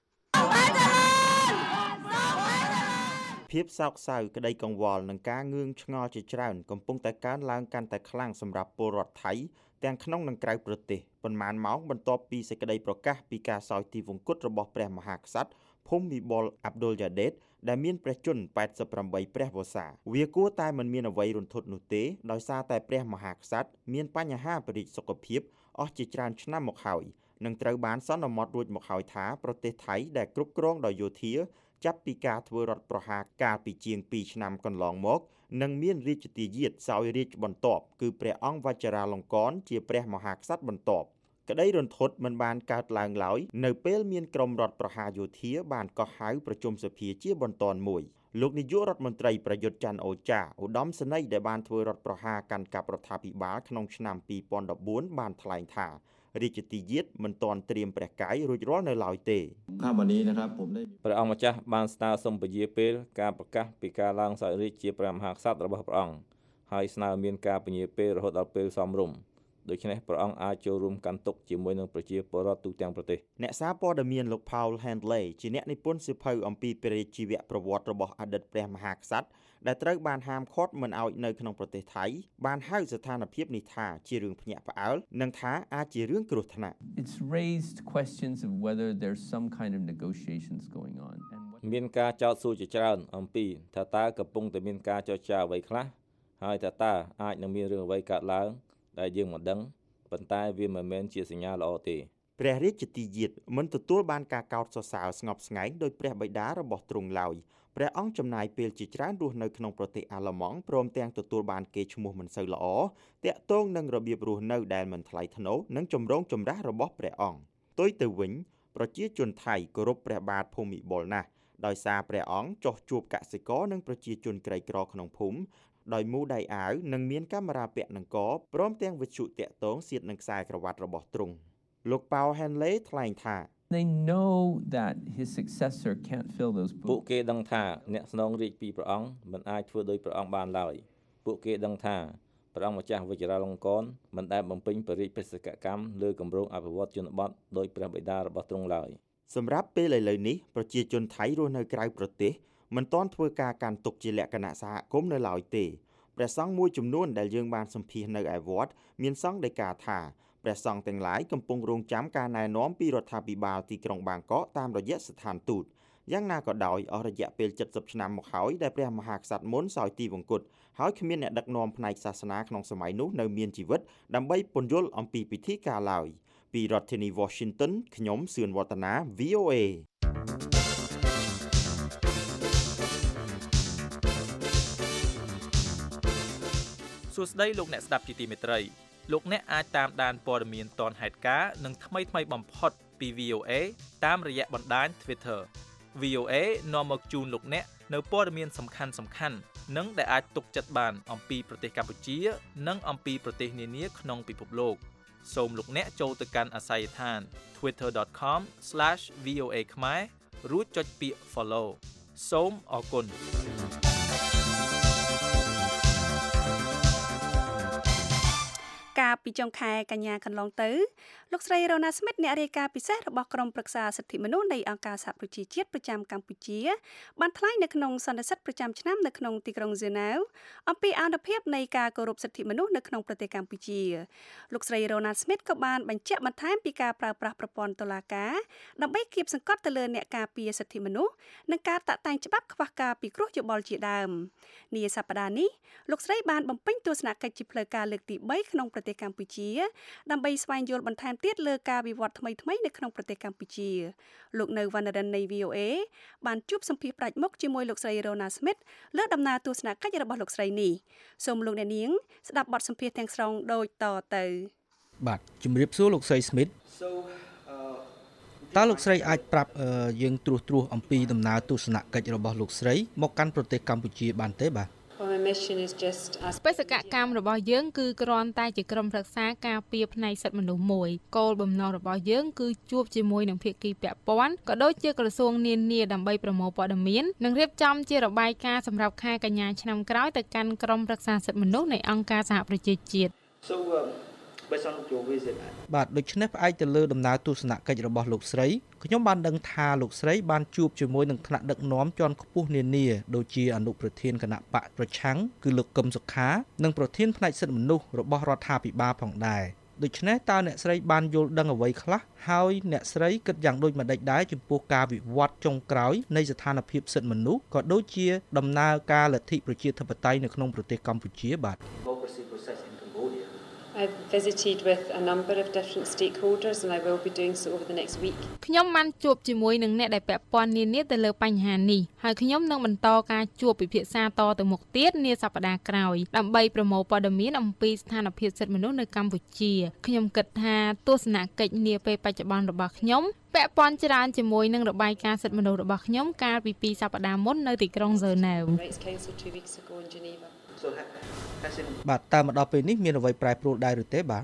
ភាពសោកសៅក្តីកង្វល់និងការងឿងឆ្ងល់ជាច្រើនកំពុងតែកើនឡើងកាន់តែខ្លាំងសម្រាប់ពលរដ្ឋថៃទាំងក្នុងនិងក្រៅប្រទេសប៉ុន្មានម៉ោងបន្ទាប់ពីសេចក្តីប្រកាសពីការសោយទីវង្គតរបស់ព្រះមហាក្សត្រភូមិបុលអាប់ឌុលយ៉ាដេតដែលមានព្រះជន្មប៉ែតសិបប្រាំបីព្រះវស្សាវាគួរតែមិនមានអ្វីរន្ធត់នោះទេដោយសារតែព្រះមហាក្សត្រមានបញ្ហាបរិយាសុខភាពអស់ជាច្រើនឆ្នាំមកហើយនិងត្រូវបានសន្មតរួចមកហើយថាប្រទេសថៃដែលគ្រប់គ្រងដោយយោធាចាប់ពីការធ្វើរដ្ឋប្រហារកាលពីជាងពីរឆ្នាំកន្លងមកនិងមានរាជទាយាទសោយរាជ្យបន្ទាប់គឺព្រះអង្គវជ្ជរាលង្កនជាព្រះមហាក្សត្របន្ទាប់ក្តីរន្ធត់មិនបានកើតឡើងឡើយនៅពេលមានក្រុមរដ្ឋប្រហារយោធាបានកោះហៅប្រជុំសភាជាបន្ទាន់មួយលោកនាយករដ្ឋមន្ត្រីប្រយុទ្ធច័ន្ទអូចាឧត្តមសេនីយ៍ដែលបានធ្វើរដ្ឋប្រហារកាន់កាប់រដ្ឋាភិបាលក្នុងឆ្នាំពីរពាន់ដប់បួនបានថ្លែងថារាជទាយាទមិនទាន់ត្រៀមព្រះកាយរួចរាល់នៅឡើយទេครับวันนี้นะครับผมได้ព្រះអង្គម្ចាស់បានស្នើសុំពជាពេលការប្រកាសពីការឡើងសោយរាជ្យជាព្រះមហាក្សត្ររបស់ព្រះអង្គហើយស្នើមានការពជាពេលរហូតដល់ពេលសមរម្យដូច្នេះព្រះអង្គអាចចូលរួមកាន់ទុក្ខជាមួយនឹងប្រជាពលរដ្ឋទូទាំងប្រទេសអ្នកសារព័ត៌មានលោក Paul Handley ជាអ្នកនិពន្ធសៀវភៅអំពីព្រះរាជាវប្រវត្តិរបស់អតីតព្រះមហាក្សត្រដែលត្រូវបានហាមឃាត់មិនឲ្យនៅក្នុងប្រទេសថៃបានហៅស្ថានភាពនេះថាជារឿងភ្ញាក់ផ្អើលនិងថាអាចជារឿងគ្រោះថ្នាក់ It's raised questions of whether there's some kind of negotiations going on and មានការចោទសួរជាច្រើនអំពីថាតើកំពុងតែមានការចរចាអ្វីខ្លះហើយថាតើអាចនឹងមានរឿងអ្វីកើតឡើងដែលយើងមិនដឹងប៉ុន្តែវាមិនមែនជាសញ្ញាល្អទេព្រះរាជទាយាទមិនទទួលបានការកោតសរសើរស្ងប់ស្ងាត់ដោយព្រះបិតារបស់ទ្រង់ឡើយព្រះអង្គចំណាយពេលជាច្រើនរស់នៅក្នុងប្រទេសអាល្លឺម៉ង់ព្រមទាំងទទួលបានកេរ្តិ៍ឈ្មោះមិនសូវល្អទាក់ទងនឹងរបៀបរស់នៅដែលមិនថ្លៃថ្នូរនិងចម្រូងចម្រាសរបស់ព្រះអង្គផ្ទុយទៅវិញប្រជាជនថៃគោរពព្រះបាទភូមិបុលណាស់ដោយសារព្រះអង្គចោះជួបកសិករនិងប្រជាជនក្រីក្រក្នុងភូមិដោយមូដៃអាវនិងមានកាមេរ៉ាពាក់នឹងកព្រមទាំងវិទ្យុតាក់ទងសៀតនឹងខ្សែក្រវ៉ាត់របស់ទ្រង់លោក Paul Handley ថ្លែងថា They know that his successor can't fill those boots ពួកគេដឹងថាអ្នកស្នងរាជពីព្រះអង្គមិនអាចធ្វើដោយព្រះអង្គបានឡើយពួកគេដឹងថាព្រះអង្គម្ចាស់វជ្ជរាលង្កនមិនដែលបំពេញបរិយាបេសកកម្មលើគម្រោងអភិវឌ្ឍជនបទដោយព្រះបិតារបស់ទ្រង់ឡើយសម្រាប់ពេលឥឡូវនេះប្រជាជនថៃរស់នៅក្រៅប្រទេសមិនទាន់ធ្វើការកាន់ទុក្ខជាលក្ខណៈសហគមន៍នៅឡើយទេព្រះសង្ឃមួយចំនួនដែលយើងបានសម្ភាសនៅឯវត្តមានសង្ឃដីកាថាព្រះសង្ឃទាំងឡាយកំពុងរងចាំការណែនាំពីរដ្ឋាភិបាលទីក្រុងបាងកកតាមរយៈស្ថានទូតយ៉ាងណាក៏ដោយអស់រយៈពេលជិតសិបឆ្នាំមកហើយដែលព្រះមហាក្សត្រមុនសោយទីវង្គតហើយគ្មានអ្នកដឹកនាំផ្នែកសាសនាក្នុងសម័យនោះនៅមានជីវិតដើម្បីពន្យល់អំពីពិធីការឡើយពីរដ្ឋធានី Washington ខ្ញុំសឿនវឌ្ឍនា វី អូ เอសួស្តីលោកអ្នកស្ដាប់ជាទីមេត្រីលោកអ្នកអាចតាមដានព័ត៌មានទាន់ហេតុការណ៍និងថ្មីថ្មីបំផុតពី វី អូ เอ តាមរយៈបណ្ដាញ Twitter វី អូ เอ នាំមកជូនលោកអ្នកនៅព័ត៌មានសំខាន់សំខាន់និងដែលអាចទុកចិត្តបានអំពីប្រទេសកម្ពុជានិងអំពីប្រទេសនានាក្នុងពិភពលោកសូមលោកអ្នកចូលទៅកាន់អាសយដ្ឋាន twitter dot com slash v o a khmer រួចចុចពាក្យ follow សូមអរគុណកាលពីចុងខែកញ្ញាកន្លងទៅលោកស្រីរ៉ូណា ស្មីតអ្នករាយការណ៍ពិសេសរបស់ក្រុមប្រឹក្សាសិទ្ធិមនុស្សនៃអង្គការសហប្រជាជាតិប្រចាំកម្ពុជាបានថ្លែងនៅក្នុងសន្និសីទប្រចាំឆ្នាំនៅក្នុងទីក្រុងហ្សឺណែវអំពីអនុភាពនៃការគោរពសិទ្ធិមនុស្សនៅក្នុងប្រទេសកម្ពុជាលោកស្រីរ៉ូណា ស្មីតក៏បានបញ្ជាក់បន្ថែមពីការប្រើប្រាស់ប្រព័ន្ធតុលាការដើម្បីគៀបសង្កត់ទៅលើអ្នកការពារសិទ្ធិមនុស្សនិងការតាក់តែងច្បាប់ខ្វះការពិគ្រោះយោបល់ជាដើមនាសប្តាហ៍នេះលោកស្រីបានបំពេញទស្សនកិច្ចជាផ្លូវការលើកទីបីក្នុងប្រទេសកម្ពុជាដើម្បីស្វែងយល់បន្ថែមទៀតលើការវិវត្តថ្មីៗនៅក្នុងប្រទេសកម្ពុជាលោកនៅវណ្ណរិននៃ វី អូ អេ បានជួបសម្ភាសផ្ដាច់មុខជាមួយលោកស្រីរ៉ូណា ស្មីតលើដំណើរទស្សនកិច្ចរបស់លោកស្រីនេះសូមលោកអ្នកនាងស្ដាប់បទសម្ភាសទាំងស្រុងដូចតទៅបាទជំរាបសួរលោកស្រី ស្មីតតើលោកស្រីអាចប្រាប់យើងត្រួសត្រាសអំពីដំណើរទស្សនកិច្ចរបស់លោកស្រីមកកាន់ប្រទេសកម្ពុជាបានទេបាទបេសកកម្មរបស់យើងគឺគ្រាន់តែជាក្រុមប្រឹក្សាការពារផ្នែកសិទ្ធិមនុស្សមួយគោលបំណងរបស់យើងគឺជួបជាមួយនឹងភាគីពាក់ព័ន្ធក៏ដូចជាក្រសួងនានាដើម្បីប្រមូលព័ត៌មាននិងរៀបចំជារបាយការណ៍សម្រាប់ខែកញ្ញាឆ្នាំក្រោយទៅកាន់ក្រុមប្រឹក្សាសិទ្ធិមនុស្សនៃអង្គការសហប្រជាជាតិ បាទដូច្នេះផ្អែកទៅលើដំណើរទស្សនកិច្ចរបស់លោកស្រីខ្ញុំបានដឹងថាលោកស្រីបានជួបជាមួយនឹងថ្នាក់ដឹកនាំជាន់ខ្ពស់នានាដូចជាអនុប្រធានគណៈបកប្រឆាំងគឺលោកកឹមសុខានិងប្រធានផ្នែកសិទ្ធិមនុស្សរបស់រដ្ឋាភិបាលផងដែរដូច្នេះតើអ្នកស្រីបានយល់ដឹងអ្វីខ្លះហើយអ្នកស្រីគិតយ៉ាងដូចម្តេចដែរចំពោះការវិវត្តចុងក្រោយនៃស្ថានភាពសិទ្ធិមនុស្សក៏ដូចជាដំណើរការលទ្ធិប្រជាធិបតេយ្យនៅក្នុងប្រទេសកម្ពុជាបាទ I've visited with a number of different stakeholders and I will be doing so over the next week. ខ្ញុំបានជួបជាមួយនឹងអ្នកដែលពាក់ព័ន្ធនានាទៅលើបញ្ហានេះហើយខ្ញុំនឹងបន្តការជួបពិភាក្សាតទៅមុខទៀតនាសប្តាហ៍ក្រោយដើម្បីប្រមូលព័ត៌មានអំពីស្ថានភាពសិទ្ធិមនុស្សនៅកម្ពុជាខ្ញុំគិតថាទស្សនកិច្ចនាពេលបច្ចុប្បន្នរបស់ខ្ញុំពាក់ព័ន្ធច្រើនជាមួយនឹងរបាយការណ៍សិទ្ធិមនុស្សរបស់ខ្ញុំកាលពីពីរសប្តាហ៍មុននៅទីក្រុងហ្សឺណែវ បាទតើមកដល់ពេលនេះមានអ្វីប្រែប្រួលដែរឬទេបាទ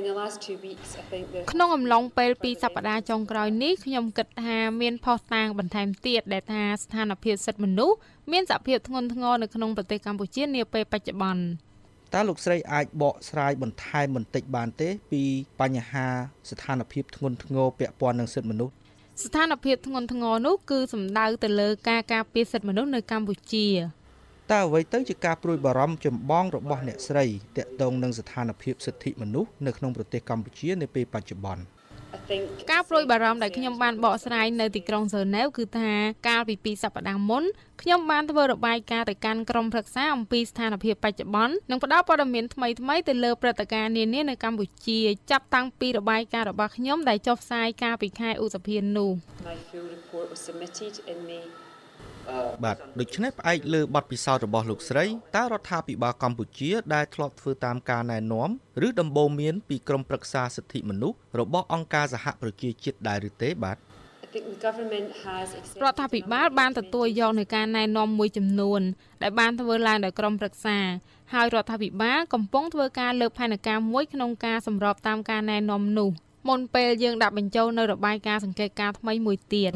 ក្នុងអំឡុងពេលពីរសប្តាហ៍ចុងក្រោយនេះខ្ញុំគិតថាមានផុសតាងបន្ថែមទៀតដែលថាស្ថានភាពសិទ្ធិមនុស្សមានសភាពធ្ងន់ធ្ងរនៅក្នុងប្រទេសកម្ពុជានាពេលបច្ចុប្បន្នតើលោកស្រីអាចបកស្រាយបន្ថែមបន្តិចបានទេពីបញ្ហាស្ថានភាពធ្ងន់ធ្ងរពាក់ព័ន្ធនឹងសិទ្ធិមនុស្សស្ថានភាពធ្ងន់ធ្ងរនោះគឺសំដៅទៅលើការការពារសិទ្ធិមនុស្សនៅកម្ពុជាតើអ្វីទៅជាការព្រួយបារម្ភចម្បងរបស់អ្នកស្រីទាក់ទងនឹងស្ថានភាពសិទ្ធិមនុស្សនៅក្នុងប្រទេសកម្ពុជានាពេលបច្ចុប្បន្នការព្រួយបារម្ភដែលខ្ញុំបានបកស្រាយនៅទីក្រុងហ្សឺណែវគឺថាកាលពីពីរសប្តាហ៍មុនខ្ញុំបានធ្វើរបាយការណ៍ទៅកាន់ក្រុមប្រឹក្សាអំពីស្ថានភាពបច្ចុប្បន្ននិងផ្តល់ព័ត៌មានថ្មីៗទៅលើព្រឹត្តិការណ៍នានានៅកម្ពុជាចាប់តាំងពីរបាយការណ៍របស់ខ្ញុំដែលចុះផ្សាយកាលពីខែឧសភានោះបាទដូច្នេះផ្អែកលើបទពិសោធន៍របស់លោកស្រីតើរដ្ឋាភិបាលកម្ពុជាដែលធ្លាប់ធ្វើតាមការណែនាំឬដំបូន្មានពីក្រមប្រឹក្សាសិទ្ធិមនុស្សរបស់អង្គការសហប្រជាជាតិដែរឬទេបាទរដ្ឋាភិបាលបានទទួលយកនូវការណែនាំមួយចំនួនដែលបានធ្វើឡើងដោយក្រមប្រឹក្សាហើយរដ្ឋាភិបាលកំពុងធ្វើការលើកផែនការមួយក្នុងការសម្របតាមការណែនាំនោះមុនពេលយើងដាក់បញ្ចូលនៅរបាយការណ៍សង្កេតការណ៍ថ្មីមួយទៀត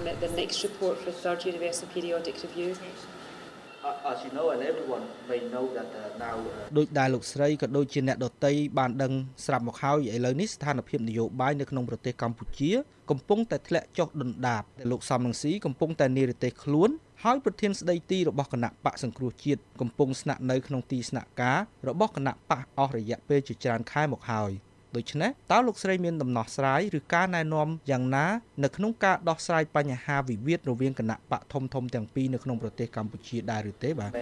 ដោយដែលលោកស្រីក៏ដូចជាអ្នកដតីបានដឹងស្រាប់មកហើយឥឡូវនេះស្ថានភាពនយោបាយនៅក្នុងប្រទេសកម្ពុជាកំពុងតែធ្លាក់ចុះដុនដាបដែលលោកសំរងស៊ីកំពុងតែនិរទេសខ្លួនហើយប្រធានស្ដីទីរបស់គណៈបកសង្គ្រោះជាតិកំពុងស្នាក់នៅក្នុងទីស្នាក់ការរបស់គណៈបកអស់រយៈពេលជាច្រើនខែមកហើយដូច្នេះតើលោកស្រីមានដំណោះស្រាយឬការណែនាំយ៉ាងណានៅក្នុងការដោះស្រាយបញ្ហាវិវាទរវាងគណៈបកធំធំទាំងពីរនៅក្នុងប្រទេសកម្ពុជាដែរឬទេបាទ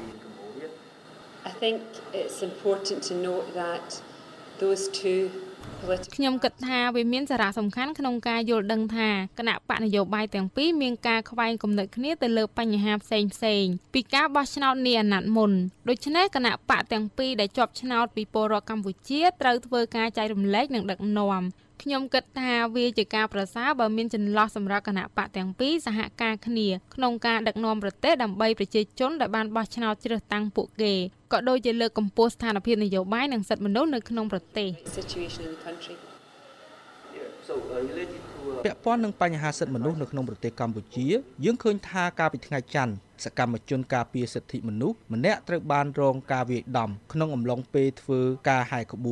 I think it's important to note that those two ខ្ញុំគិតថាវាមានសារៈសំខាន់ក្នុងការយល់ដឹងថាគណៈបកនយោបាយទាំងពីរមានការខ្វែងគំនិតគ្នាទៅលើបញ្ហាផ្សេងផ្សេងពីការបោះឆ្នោតនាអាណត្តិមុនដូច្នេះគណៈបកទាំងពីរដែលជាប់ឆ្នោតពីពលរដ្ឋកម្ពុជាត្រូវធ្វើការចែករំលែកនិងដឹកនាំខ្ញុំគិតថាវាជាការប្រសើរបើមានចន្លោះសម្រាប់គណៈបកទាំងពីរសហការគ្នាក្នុងការដឹកនាំប្រទេសដើម្បីប្រជាជនដែលបានបោះឆ្នោតជ្រើសតាំងពួកគេក៏ដូចជាលើកកម្ពស់ស្ថានភាពនយោបាយនិងសិទ្ធិមនុស្សនៅក្នុងប្រទេសពាក់ព័ន្ធនឹងបញ្ហាសិទ្ធិមនុស្សនៅក្នុងប្រទេសកម្ពុជាយើងឃើញថាកាលពីថ្ងៃច័ន្ទសកម្មជនការពារសិទ្ធិមនុស្សម្នាក់ត្រូវបានរងការវាយដំក្នុងអំឡុងពេលធ្វើការហែកក្បួន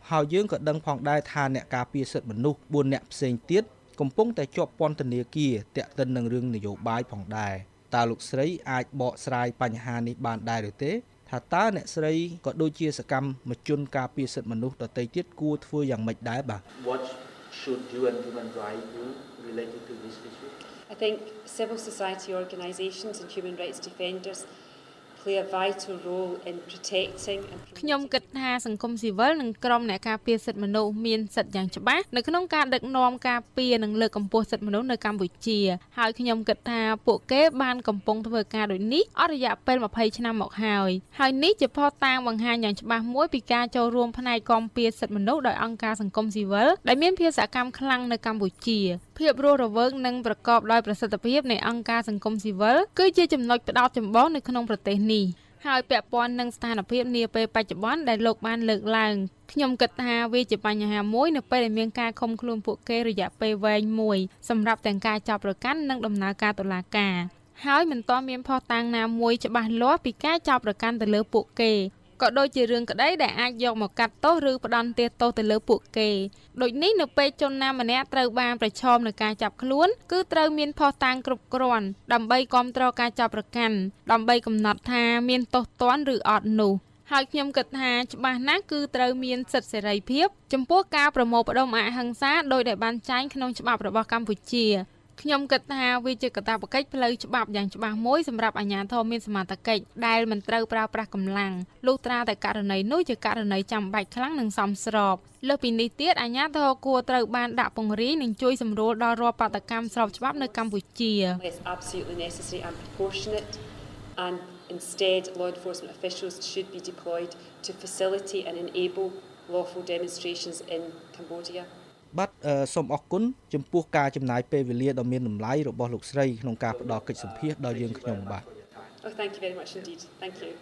ហើយយើងក៏ដឹងផងដែរថាអ្នកការពារសិទ្ធិមនុស្សបួនអ្នកផ្សេងទៀតកំពុងតែជាប់ពន្ធនាគារទាក់ទិននឹងរឿងនយោបាយផងដែរតើលោកស្រីអាចបកស្រាយបញ្ហានេះបានដែរឬទេថាតើអ្នកស្រីក៏ដូចជាសកម្មជនការពារសិទ្ធិមនុស្សដទៃទៀតគួរធ្វើយ៉ាងម៉េចដែរបាទ What should you and human rights do related to this issue? I think civil society organisations and human rights defenders play a vital role in protecting and ខ្ញុំគិតថាសង្គមស៊ីវិលនិងក្រុមអ្នកការពារសិទ្ធិមនុស្សមានសិទ្ធិយ៉ាងច្បាស់នៅក្នុងការដឹកនាំការពារនិងលើកកម្ពស់សិទ្ធិមនុស្សនៅកម្ពុជាហើយខ្ញុំគិតថាពួកគេបានកំពុងធ្វើការដូចនេះអស់រយៈពេលម្ភៃឆ្នាំមកហើយហើយនេះជាភស្តុតាងបង្ហាញយ៉ាងច្បាស់មួយពីការចូលរួមផ្នែកគាំពារសិទ្ធិមនុស្សដោយអង្គការសង្គមស៊ីវិលដែលមានភាពសកម្មខ្លាំងនៅកម្ពុជាភាពរស់រវើកនិងប្រកបដោយប្រសិទ្ធភាពនៃអង្គការសង្គមស៊ីវិលគឺជាចំណុចផ្ដោតចម្បងនៅក្នុងប្រទេសនេះហើយពាក់ព័ន្ធនឹងស្ថានភាពនាពេលបច្ចុប្បន្នដែលលោកបានលើកឡើងខ្ញុំគិតថាវាជាបញ្ហាមួយនៅពេលដែលមានការឃុំខ្លួនពួកគេរយៈពេលវែងមួយសម្រាប់ទាំងការចាប់ប្រកាន់និងដំណើរការតុលាការហើយមិនទាន់មានភស្តុតាងណាមួយច្បាស់លាស់ពីការចាប់ប្រកាន់ទៅលើពួកគេក៏ដូចជារឿងក្តីដែលអាចយកមកកាត់ទោសឬផ្ដន្ទាទោសទៅលើពួកគេដូចនេះនៅពេលជនណាម្នាក់ត្រូវបានប្រឈមនឹងការចាប់ខ្លួនគឺត្រូវមានភស្តុតាងគ្រប់គ្រាន់ដើម្បីគាំទ្រការចាប់ប្រកាន់ដើម្បីកំណត់ថាមានទោសទណ្ឌឬអត់នោះហើយខ្ញុំគិតថាច្បាស់ណាស់គឺត្រូវមានសិទ្ធិសេរីភាពចំពោះការប្រមូលផ្ដុំអហិង្សាដោយដែលបានចែងក្នុងច្បាប់របស់កម្ពុជាខ្ញុំគិតថាវាជាកាតព្វកិច្ចផ្លូវច្បាប់យ៉ាងច្បាស់មួយសម្រាប់អាជ្ញាធរមានសមត្ថកិច្ចដែលមិនត្រូវប្រើប្រាស់កម្លាំងលុះត្រាតែករណីនោះជាករណីចាំបាច់ខ្លាំងនិងសមស្របលើសពីនេះទៀតអាជ្ញាធរគួរត្រូវបានដាក់ពង្រាយនិងជួយសម្រួលដល់រាល់បាតកម្មស្របច្បាប់នៅកម្ពុជា It's absolutely necessary and proportionate and instead law enforcement officials should be deployed to facilitate and enable lawful demonstrations in Cambodia បាទសូមអរគុណចំពោះការចំណាយពេលវេលាដ៏មានតម្លៃរបស់លោកស្រីក្នុងការផ្ដល់កិច្ចសម្ភាសន៍ដល់យើងខ្ញុំបាទ Oh thank you very much indeed thank you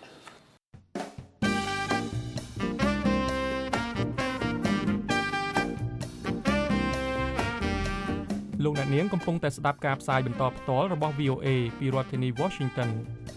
លោកអ្នកនាងកំពុងតែស្ដាប់ការផ្សាយបន្តផ្ទាល់របស់ វី អូ เอ ពីរដ្ឋធានី Washington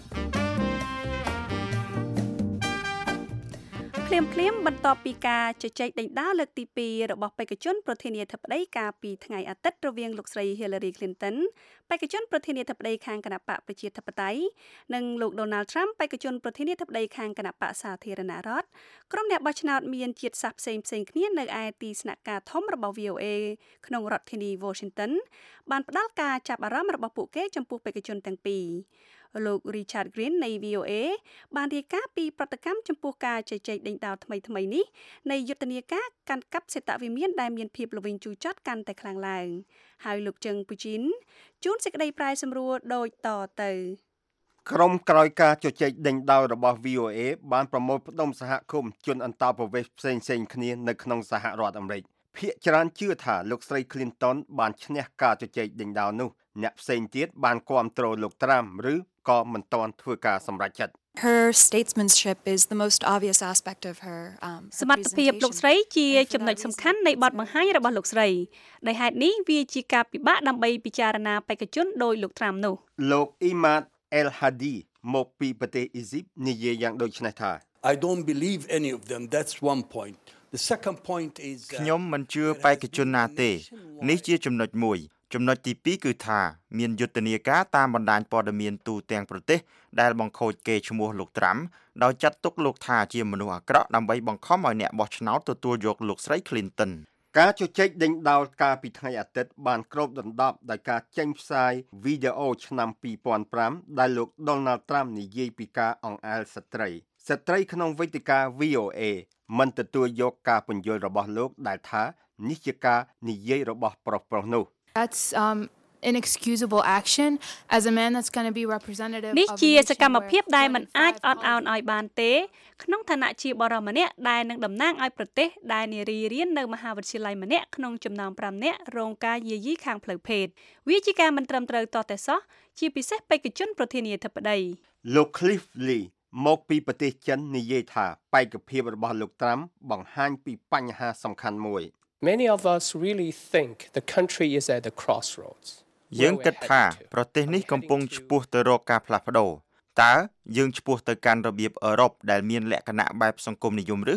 ភ្លាមភ្លាមបន្ទាប់ពីការជជែកដេញដោលលើកទីពីររបស់បេក្ខជនប្រធានាធិបតីកាលពីថ្ងៃអាទិត្យរវាងលោកស្រី Hillary Clinton បេក្ខជនប្រធានាធិបតីខាងគណបកប្រជាធិបតេយ្យនិងលោក Donald Trump បេក្ខជនប្រធានាធិបតីខាងគណបកសាធារណរដ្ឋក្រុមអ្នកបោះឆ្នោតមានជាតិសាសន៍ផ្សេងផ្សេងគ្នានៅឯទីស្នាក់ការធំរបស់ វី អូ เอ ក្នុងរដ្ឋធានី Washington បានផ្ដល់ការចាប់អារម្មណ៍របស់ពួកគេចំពោះបេក្ខជនទាំងពីរលោក Richard Green នៃ វី អូ เอ បានរាយការណ៍ពីប្រតិកម្មចំពោះការជជែកដេញដោលថ្មីៗនេះនៃយុទ្ធនាការកាន់កាប់សេតវិមានដែលមានភាពល្វីងជូរចត់កាន់តែខ្លាំងឡើងហើយលោកជឹងពូជីនជួនសេចក្តីប្រែសម្រួលដូចតទៅក្រុមក្រោយការជជែកដេញដោលរបស់ វី អូ เอ បានប្រមូលផ្ដុំសហគមន៍ជនអន្តោប្រវេសន៍ផ្សេងៗគ្នានៅក្នុងសហរដ្ឋអាមេរិកភាគច្រើនជឿថាលោកស្រី Clinton បានឈ្នះការជជែកដេញដោលនោះអ្នកផ្សេងទៀតបានគាំទ្រលោក Trump ឬក៏មិនទាន់ធ្វើការសម្រេចចិត្ត Her statesmanship is the most obvious aspect of her um សមត្ថភាពលោកស្រីជាចំណុចសំខាន់នៃបទបង្ហាញរបស់លោកស្រីដោយហេតុនេះវាជាការពិបាកដើម្បីពិចារណាបេក្ខជនដោយលោក Trump នោះលោក Imad El Hadi មកពីប្រទេសអ៊ីស៊ីបនិយាយយ៉ាងដូចនេះថា I don't believe any of them that's one point the second point is ខ្ញុំមិនជឿបេក្ខជនណាទេនេះជាចំណុចមួយចំណុចទីពីរគឺថាមានយុទ្ធនាការតាមបណ្ដាញព័ត៌មានទូទាំងប្រទេសដែលបង្ខូចកេរ្តិ៍ឈ្មោះលោកត្រាំដោយចាត់ទុកលោកថាជាមនុស្សអាក្រក់ដើម្បីបង្ខំឲ្យអ្នកបោះឆ្នោតទទួលយកលោកស្រី Clinton ការជជែកដេញដោលកាលពីថ្ងៃអាទិត្យបានគ្របដណ្ដប់ដោយការចេញផ្សាយវីដេអូឆ្នាំពីរពាន់ប្រាំដែលលោក Donald Trump និយាយពីការអង្អែលស្ត្រីស្ត្រីក្នុងវេទិកា វី អូ เอ មិនទទួលយកការពន្យល់របស់លោកដែលថានេះជាការនិយាយរបស់ប្រុសៗនោះ That's um inexcusable action as a man that's going to be representative នេះជាសកម្មភាពដែលមិនអាចអត់ឱនឲ្យបានទេក្នុងឋានៈជាបរិមម្នាក់ដែលនឹងតំណាងឲ្យប្រទេសដែលនារីរៀននៅមហាវិទ្យាល័យម្នាក់ក្នុងចំណោមប្រាំនាក់រងការយាយីខាងផ្លូវភេទវាជាការមិនត្រឹមត្រូវតតែសោះជាពិសេសបេក្ខជនប្រធានាធិបតីលោក Cliff Lee មកពីប្រទេសចិននិយាយថាបេក្ខភាពរបស់លោកត្រាំបង្ហាញពីបញ្ហាសំខាន់មួយ Many of us really think the country is at the crossroads យើងគិតថាប្រទេសនេះកំពុងឆ្ពោះទៅរកការផ្លាស់ប្ដូរតើយើងឆ្ពោះទៅកាន់របៀបអឺរ៉ុបដែលមានលក្ខណៈបែបសង្គមនិយមឬ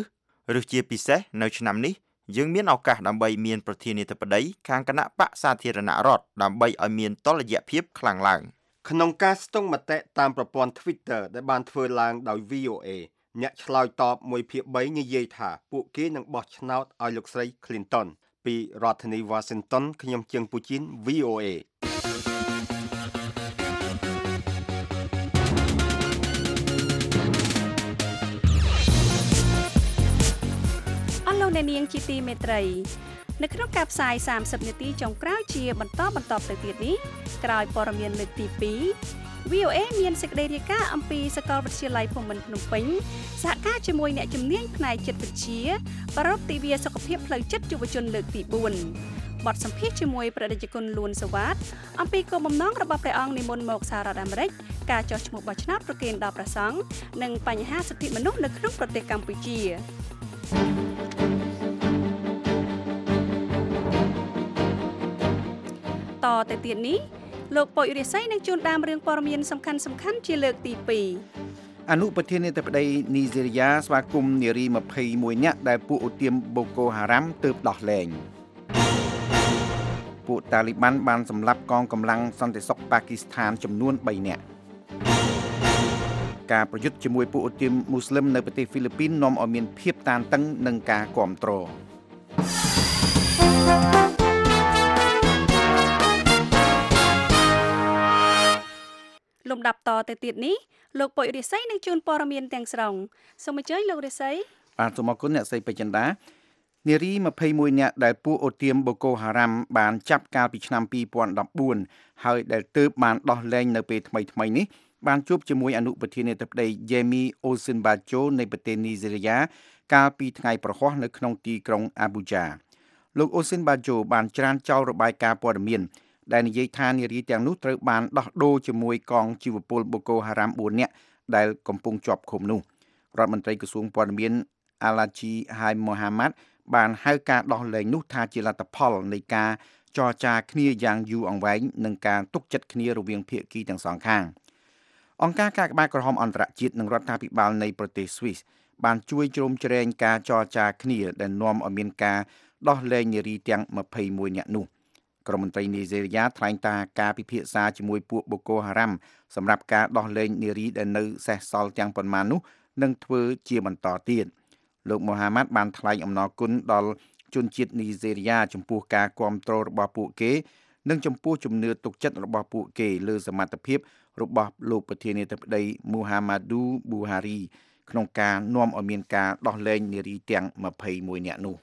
ឬជាពិសេសនៅឆ្នាំនេះយើងមានឱកាសដើម្បីមានប្រធានាធិបតីខាងគណៈបកសាធារណរដ្ឋដើម្បីឲ្យមានតុល្យភាពខ្លាំងឡើងក្នុងការស្ទង់មតិតាមប្រព័ន្ធ Twitter ដែលបានធ្វើឡើងដោយ វី អូ អេ អ្នកឆ្លើយតបមួយភាគបីនិយាយថាពួកគេនឹងបោះឆ្នោតឲ្យលោកស្រី Clinton ពីរដ្ឋធានី Washington ខ្ញុំជើងពូជីន វី អូ អេអស់លោកអ្នកនាងជាទីមេត្រីនៅក្នុងការផ្សាយសាមសិបនាទីចុងក្រោយជាបន្តបន្តទៅទៀតនេះក្រោយព័ត៌មានលើកទីពីរ វី អូ អេ មានសេចក្តីរាយការណ៍អំពីសាកលវិទ្យាល័យភូមិន្ទភ្នំពេញសហការជាមួយអ្នកជំនាញផ្នែកចិត្តវិទ្យាប្រពៃទិវាសុខភាពផ្លូវចិត្តយុវជនលើកទីបួនបទសម្ភាសន៍ជាមួយព្រះរាជគុណលួនសវ៉ាតអំពីគោលបំណងរបស់ព្រះអង្គនិមន្តមកសហរដ្ឋអាមេរិកការចោះឈ្មោះបោះឆ្នោតប្រគេនដល់ព្រះសង្ឃនិងបញ្ហាសិទ្ធិមនុស្សនៅក្នុងប្រទេសកម្ពុជាតទៅទៀតនេះលោកពុយរិស័យនឹងជួនដើមរឿងព័ត៌មានសំខាន់សំខាន់ជាលើកទីពីរអនុប្រធានាធិបតីនីហ្សេរីយ៉ាស្វាគមន៍នារីម្ភៃមួយនាក់ដែលពួកឧទាមបូកូហារ៉ាំទើបដោះលែងពួកតាលីបានបានសម្លាប់កងកម្លាំងសន្តិសុខប៉ាគីស្ថានចំនួនបីនាក់ការប្រយុទ្ធជាមួយពួកឧទាមមូស្លឹមនៅប្រទេសហ្វីលីពីននាំឲ្យមានភាពតានតឹងនិងការគាំទ្រលំដាប់តទៅទៀតនេះលោកពុយរិស័យនឹងជួនព័ត៌មានទាំងស្រុងសូមអញ្ជើញលោករិស័យបាទសូមអរគុណអ្នកស្រីពេជ្រចិន្តានារីម្ភៃមួយនាក់ដែលពួកអូទាមបូកូហារ៉ាំបានចាប់កាលពីឆ្នាំពីរពាន់ដប់បួនហើយដែលទើបបានដោះលែងនៅពេលថ្មីថ្មីនេះបានជួបជាមួយអនុប្រធានាធិបតី Jamie Osinbajo នៃប្រទេសនីហ្សេរីយ៉ាកាលពីថ្ងៃប្រហ័សនៅក្នុងទីក្រុង Abuja លោក Osinbajo បានច្រានចោលរបាយការណ៍ព័ត៌មានដែលនិយាយថានារីទាំងនោះត្រូវបានដោះដូរជាមួយកងជីវពលបូកូហារ៉ាំបួននាក់ដែលកំពុងជាប់ឃុំនោះរដ្ឋមន្ត្រីក្រសួងព័ត៌មាន Alaji Hai Mohamad បានហៅការដោះលែងនោះថាជាលទ្ធផលនៃការចរចាគ្នាយ៉ាងយូរអង្វែងនិងការទុកចិត្តគ្នារវាងភាគីទាំងសងខាងអង្គការកាកបាទក្រហមអន្តរជាតិនិងរដ្ឋាភិបាលនៃប្រទេសស្វីសបានជួយជ្រោមជ្រែងការចរចាគ្នាដែលនាំឲ្យមានការដោះលែងនារីទាំងម្ភៃមួយនាក់នោះក្រមមន្ត្រីនីហ្សេរីយ៉ាថ្លែងថាការពិភាក្សាជាមួយពួកបូកូហារ៉ាំសម្រាប់ការដោះលែងនារីដែលនៅសេសសល់ទាំងប៉ុន្មាននោះនឹងធ្វើជាបន្តទៀតលោកមូហាម៉ាត់បានថ្លែងអំណរគុណដល់ជនជាតិនីហ្សេរីយ៉ាចំពោះការគាំទ្ររបស់ពួកគេនិងចំពោះជំនឿទុកចិត្តរបស់ពួកគេលើសមត្ថភាពរបស់លោកប្រធានាធិបតីមូហាម៉ាឌូប៊ូហារីក្នុងការនាំឲ្យមានការដោះលែងនារីទាំងម្ភៃមួយនាក់នោះ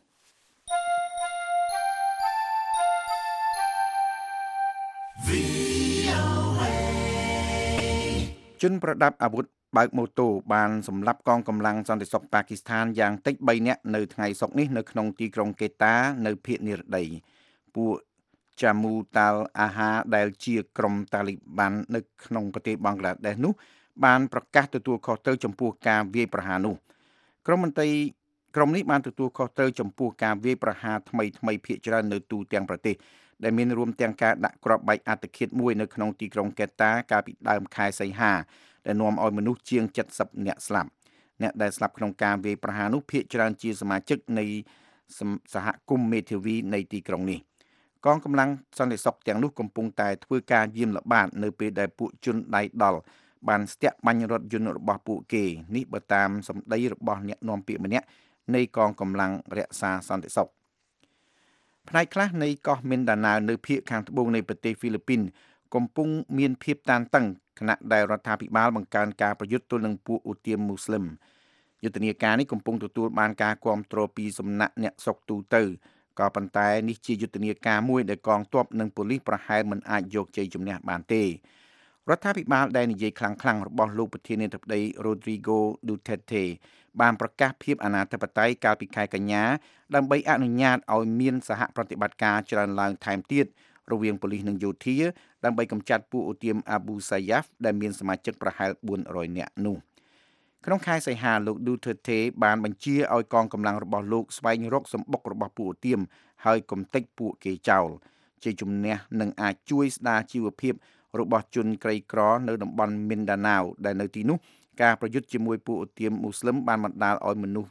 ជនប្រដាប់អាវុធបើកម៉ូតូបានសម្លាប់កងកម្លាំងសន្តិសុខប៉ាគីស្ថានយ៉ាងតិចបីនាក់នៅថ្ងៃសុក្រនេះនៅក្នុងទីក្រុងកេតានៅភាគនិរតីពួកចាមូតាល់អាហាដែលជាក្រុមតាលីបាននៅក្នុងប្រទេសបង់ក្លាដេសនោះបានប្រកាសទទួលខុសត្រូវចំពោះការវាយប្រហារនោះក្រុមមន្ត្រីក្រុមនេះបានទទួលខុសត្រូវចំពោះការវាយប្រហារថ្មីថ្មីភាគច្រើននៅទូទាំងប្រទេសដែលមានរួមទាំងការដាក់គ្រាប់បែកអត្តឃាតមួយនៅក្នុងទីក្រុងកេតាកាលពីដើមខែសីហាដែលនាំឲ្យមនុស្សជាង칠십នាក់ស្លាប់អ្នកដែលស្លាប់ក្នុងការវាយប្រហារនោះភាគច្រើនជាសមាជិកនៃសហគមន៍មេធាវីនៃទីក្រុងនេះកងកម្លាំងសន្តិសុខទាំងនោះកំពុងតែធ្វើការយាមល្បាតនៅពេលដែលពួកជនដៃដល់បានស្ទាក់បាញ់រថយន្តរបស់ពួកគេនេះបើតាមសម្ដីរបស់អ្នកនាំពាក្យម្នាក់នៃកងកម្លាំងរក្សាសន្តិសុខផ្នែកខ្លះនៃកោះមីនដាណាវនៅភាគខាងត្បូងនៃប្រទេសហ្វីលីពីនកំពុងមានភាពតានតឹងខណៈដែលរដ្ឋាភិបាលបង្កើនការប្រយុទ្ធទល់នឹងពួកឧទាមមូស្លឹមយុទ្ធនាការនេះកំពុងទទួលបានការគាំទ្រពីសំណាក់អ្នកស្រុកទូទៅក៏ប៉ុន្តែនេះជាយុទ្ធនាការមួយដែលកងទ័ពនិងប៉ូលីសប្រហែលមិនអាចយកជ័យជំនះបានទេរដ្ឋាភិបាលដែលនិយាយខ្លាំងៗរបស់លោកប្រធានាធិបតី Rodrigo Duterte បានប្រកាសភាពអនាធិបតេយ្យកាលពីខែកញ្ញាដើម្បីអនុញ្ញាតឲ្យមានសហប្រតិបត្តិការច្រើនឡើងថែមទៀតរវាងប៉ូលីសនិងយោធាដើម្បីកម្ចាត់ពួកឧទាម Abu Sayyaf ដែលមានសមាជិកប្រហែលបួនរយនាក់នោះក្នុងខែសីហាលោក Duterte បានបញ្ជាឲ្យកងកម្លាំងរបស់លោកស្វែងរកសម្បុករបស់ពួកឧទាមហើយកុំតិចពួកគេចោលជាជំនះនឹងអាចជួយស្ដារជីវភាពរបស់ជនក្រីក្រនៅតំបន់មីនដាណាវដែលនៅទីនោះការប្រយុទ្ធជាមួយពួកឧទាមមូស្លឹមបានបណ្ដាលឲ្យមនុស្ស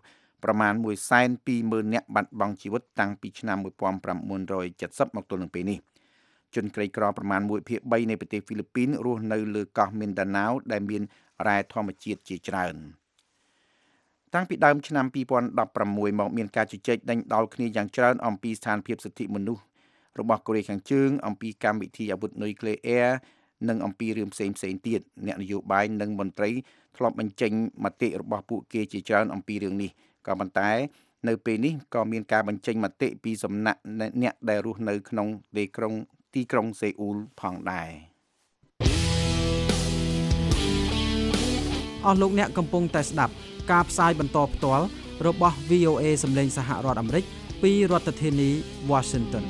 ប្រមាណមួយសែនពីរម៉ឺននាក់បាត់បង់ជីវិតតាំងពីឆ្នាំmột nghìn chín trăm七mươiមកទល់នឹងពេលនេះជនក្រីក្រប្រមាណមួយភាគបីនៃប្រទេសហ្វីលីពីនរស់នៅលើកោះមីនដាណាវដែលមានរ៉ែធម្មជាតិជាច្រើនតាំងពីដើមឆ្នាំពីរពាន់ដប់ប្រាំមួយមកមានការជជែកដេញដោលគ្នាយ៉ាងច្រើនអំពីស្ថានភាពសិទ្ធិមនុស្សរបស់កូរ៉េខាងជើងអំពីកម្មវិធីអាវុធនុយក្លេអ៊ែរនិងអំពីរឿងផ្សេងផ្សេងទៀតអ្នកនយោបាយនិងមន្ត្រីធ្លាប់បញ្ចេញមតិរបស់ពួកគេជាច្រើនអំពីរឿងនេះក៏ប៉ុន្តែនៅពេលនេះក៏មានការបញ្ចេញមតិពីសំណាក់អ្នកដែលរស់នៅក្នុងទីក្រុងទីក្រុងសេអ៊ូលផងដែរអស់លោកអ្នកកំពុងតែស្ដាប់ការផ្សាយបន្តផ្ទាល់របស់ វី អូ เอ សម្លេងសហរដ្ឋអាមេរិកពីរដ្ឋធានី Washington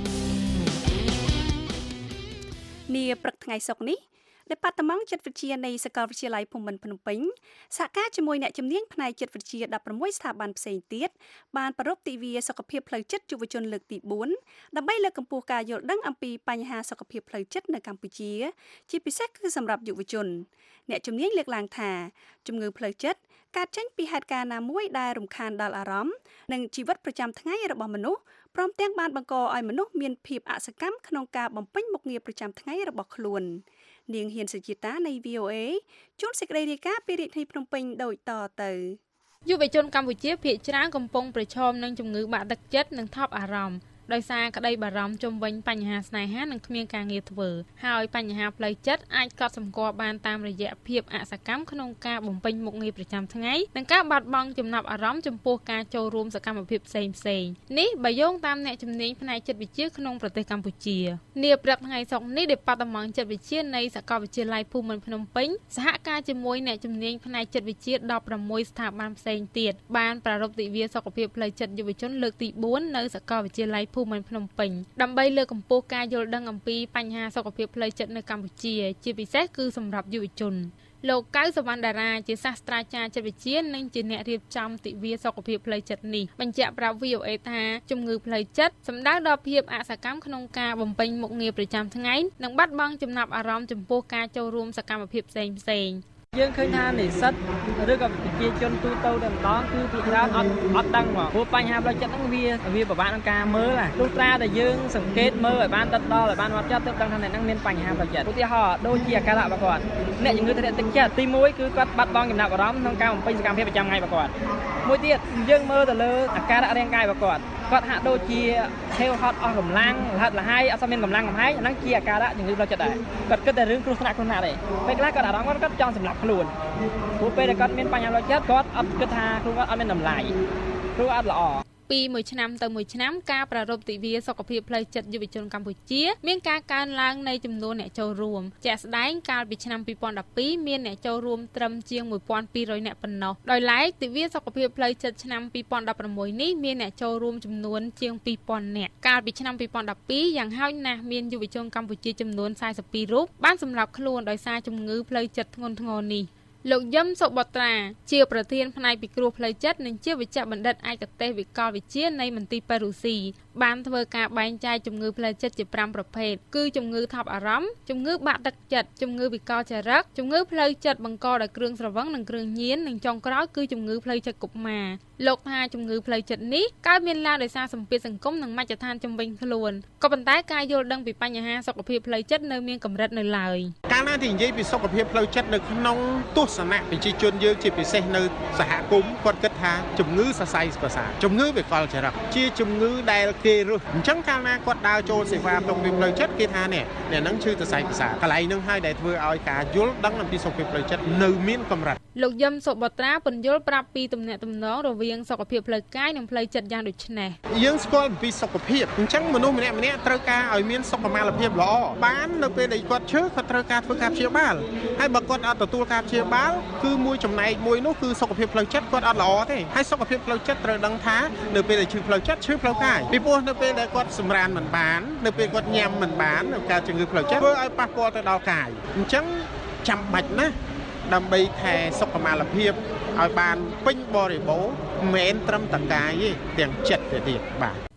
នាព្រឹកថ្ងៃសុក្រនេះដែលប៉ាតម៉ង់ចិត្តវិទ្យានៃសាកលវិទ្យាល័យភូមិន្ទភ្នំពេញសហការជាមួយអ្នកជំនាញផ្នែកចិត្តវិទ្យាដប់ប្រាំមួយស្ថាប័នផ្សេងទៀតបានប្រារព្ធទិវាសុខភាពផ្លូវចិត្តយុវជនលើកទីបួនដើម្បីលើកកម្ពស់ការយល់ដឹងអំពីបញ្ហាសុខភាពផ្លូវចិត្តនៅកម្ពុជាជាពិសេសគឺសម្រាប់យុវជនអ្នកជំនាញលើកឡើងថាជំងឺផ្លូវចិត្តកើតចេញពីហេតុការណ៍ណាមួយដែលរំខានដល់អារម្មណ៍និងជីវិតប្រចាំថ្ងៃរបស់មនុស្សព្រមទាំងបានបង្កឲ្យមនុស្សមានភាពអសកម្មក្នុងការបំពេញមុខងារប្រចាំថ្ងៃរបស់ខ្លួននាងហ៊ានសុជាតានៃ វី អូ เอ ជួនសេចក្តីរាយការណ៍ពីរាជធានីភ្នំពេញដូចតទៅយុវជនកម្ពុជាភាគច្រើនកំពុងប្រឈមនឹងជំងឺបាក់ទឹកចិត្តនិងថប់អារម្មណ៍ដោយសារក្តីបារម្ភជំវិញបញ្ហាស្នេហានិងគ្មានការងារធ្វើហើយបញ្ហាផ្លូវចិត្តអាចកត់សម្គាល់បានតាមរយៈភាពអសកម្មក្នុងការបំពេញមុខងារប្រចាំថ្ងៃនិងការបាត់បង់ចំណាប់អារម្មណ៍ចំពោះការចូលរួមសកម្មភាពផ្សេងផ្សេងនេះបើយោងតាមអ្នកជំនាញផ្នែកចិត្តវិទ្យាក្នុងប្រទេសកម្ពុជានាព្រឹកថ្ងៃសុក្រនេះដែលប៉ាតម៉ង់ចិត្តវិទ្យានៃសាកលវិទ្យាល័យភូមិន្ទភ្នំពេញសហការជាមួយអ្នកជំនាញផ្នែកចិត្តវិទ្យាដប់ប្រាំមួយស្ថាប័នផ្សេងទៀតបានប្រារព្ធទិវាសុខភាពផ្លូវចិត្តយុវជនលើកទីបួននៅសាកលវិទ្យាល័យភូមិន្ទភ្នំពេញដើម្បីលើកកម្ពស់ការយល់ដឹងអំពីបញ្ហាសុខភាពផ្លូវចិត្តនៅកម្ពុជាជាពិសេសគឺសម្រាប់យុវជនលោកកៅសវណ្ណតារាជាសាស្ត្រាចារ្យចិត្តវិទ្យានិងជាអ្នករៀបចំទិវាសុខភាពផ្លូវចិត្តនេះបញ្ជាក់ប្រាប់ វី អូ เอ ថាជំងឺផ្លូវចិត្តសំដៅដល់ភាពអសកម្មក្នុងការបំពេញមុខងារប្រចាំថ្ងៃនិងបាត់បង់ចំណាប់អារម្មណ៍ចំពោះការចូលរួមសកម្មភាពផ្សេងផ្សេងយើងឃើញថានិស្សិតឬក៏ប្រជាជនទូទៅតែម្ដងគឺពីច្រើនអត់អត់ដឹងមកព្រោះបញ្ហាផ្លូវចិត្តហ្នឹងវាវាពិបាកក្នុងការមើលណាទោះត្រាតែយើងសង្កេតមើលឲ្យបានដិតដល់ឲ្យបានវត្តចិត្តទើបដឹងថាអ្នកហ្នឹងមានបញ្ហាផ្លូវចិត្តឧទាហរណ៍ដូចជាអាការៈរបស់គាត់អ្នកជំងឺធ្លាក់ទឹកចិត្តទីមួយគឺគាត់បាត់បង់ចំណាប់អារម្មណ៍ក្នុងការបំពេញសកម្មភាពប្រចាំថ្ងៃរបស់គាត់មួយទៀតយើងមើលទៅលើអាការៈរាងកាយរបស់គាត់គាត់ហាក់ដូចជាឆេវហត់អស់កម្លាំងលហិតលហើយអត់សូវមានកម្លាំងកំហែងអាហ្នឹងជាអាការៈជំងឺផ្លូវចិត្តដែរគាត់គិតតែរឿងគ្រោះថ្នាក់គ្រោះថ្នាក់ទេពេលខ្លះគាត់អារម្មណ៍គាត់គាត់ចង់សម្លាប់ខ្លួនព្រោះពេលដែលគាត់មានបញ្ហាផ្លូវចិត្តគាត់អត់គិតថាខ្លួនគាត់អត់មានតម្លៃព្រោះអត់ល្អពីមួយឆ្នាំទៅមួយឆ្នាំការប្រារព្ធទិវាសុខភាពផ្លូវចិត្តយុវជនកម្ពុជាមានការកើនឡើងនៃចំនួនអ្នកចូលរួមជាក់ស្ដែងកាលពីឆ្នាំពីរពាន់ដប់ពីរមានអ្នកចូលរួមត្រឹមជាងមួយពាន់ពីររយនាក់ប៉ុណ្ណោះដោយឡែកទិវាសុខភាពផ្លូវចិត្តឆ្នាំពីរពាន់ដប់ប្រាំមួយនេះមានអ្នកចូលរួមចំនួនជាងពីរពាន់នាក់កាលពីឆ្នាំពីរពាន់ដប់ពីរយ៉ាងហោចណាស់មានយុវជនកម្ពុជាចំនួនសែសិបពីររូបបានសម្លាប់ខ្លួនដោយសារជំងឺផ្លូវចិត្តធ្ងន់ធ្ងរនេះលោកយឹមសុបត្រាជាប្រធានផ្នែកពិគ្រោះផ្លូវចិត្តនិងជាវិជ្ជបណ្ឌិតឯកទេសវិកលវិទ្យានៃមន្ទីរប៉េរូស៊ីបានធ្វើការបែងចែកជំងឺផ្លូវចិត្តជាប្រាំប្រភេទគឺជំងឺថប់អារម្មណ៍ជំងឺបាក់ទឹកចិត្តជំងឺវិកលចរិតជំងឺផ្លូវចិត្តបង្កដោយគ្រឿងស្រវឹងនិងគ្រឿងញៀននិងចុងក្រោយគឺជំងឺផ្លូវចិត្តកុមារលោកថាជំងឺផ្លូវចិត្តនេះកើតមានឡើងដោយសារសម្ពាធសង្គមនិងមជ្ឈដ្ឋានជំវិញខ្លួនក៏ប៉ុន្តែការយល់ដឹងពីបញ្ហាសុខភាពផ្លូវចិត្តនៅមានកម្រិតនៅឡើយកាលណាទីនិយាយពីសុខភាពផ្លូវចិត្តនៅក្នុងទស្សនៈប្រជាជនយើងជាពិសេសនៅសហគមន៍គាត់គិតថាជំងឺសរសៃប្រសាទជំងឺវិកលចរិតជាជំងឺដែលគេរស់អញ្ចឹងកាលណាគាត់ដើរចូលសេវាសុខភាពផ្លូវចិត្តគេថានេះអ្នកនឹងឈឺសរសៃប្រសាទកន្លែងនឹងហើយដែលធ្វើឲ្យការយល់ដឹងអំពីសុខភាពផ្លូវចិត្តនៅមានកម្រិតលោកយឹមសុបត្រាពន្យល់ប្រាប់ពីទំនាក់ទំនងរវាងសុខភាពផ្លូវកាយនិងផ្លូវចិត្តយ៉ាងដូចនេះយើងស្គាល់អំពីសុខភាពអញ្ចឹងមនុស្សម្នាក់ម្នាក់ត្រូវការឲ្យមានសុខុមាលភាពល្អបាននៅពេលដែលគាត់ឈឺគាត់ត្រូវការធ្វើការព្យាបាលហើយបើគាត់អត់ទទួលការព្យាបាលគឺមួយចំណែកមួយនោះគឺសុខភាពផ្លូវចិត្តគាត់អត់ល្អទេហើយសុខភាពផ្លូវចិត្តត្រូវដឹងថានៅពេលដែលឈឺផ្លូវចិត្តឈឺផ្លូវកាយពីព្រោះនៅពេលដែលគាត់សម្រានមិនបាននៅពេលគាត់ញ៉ាំមិនបាននៅការជំងឺផ្លូវចិត្តធ្វើឲ្យប៉ះពាល់ទៅដល់កាយអញ្ចឹងចាំបាច់ណាស់ដើម្បីថែសុខុមាលភាពឲ្យបានពេញបរិបូរណ៍មិនមែនត្រឹមតែកាយទេទាំងចិត្តទៅទៀតបាទ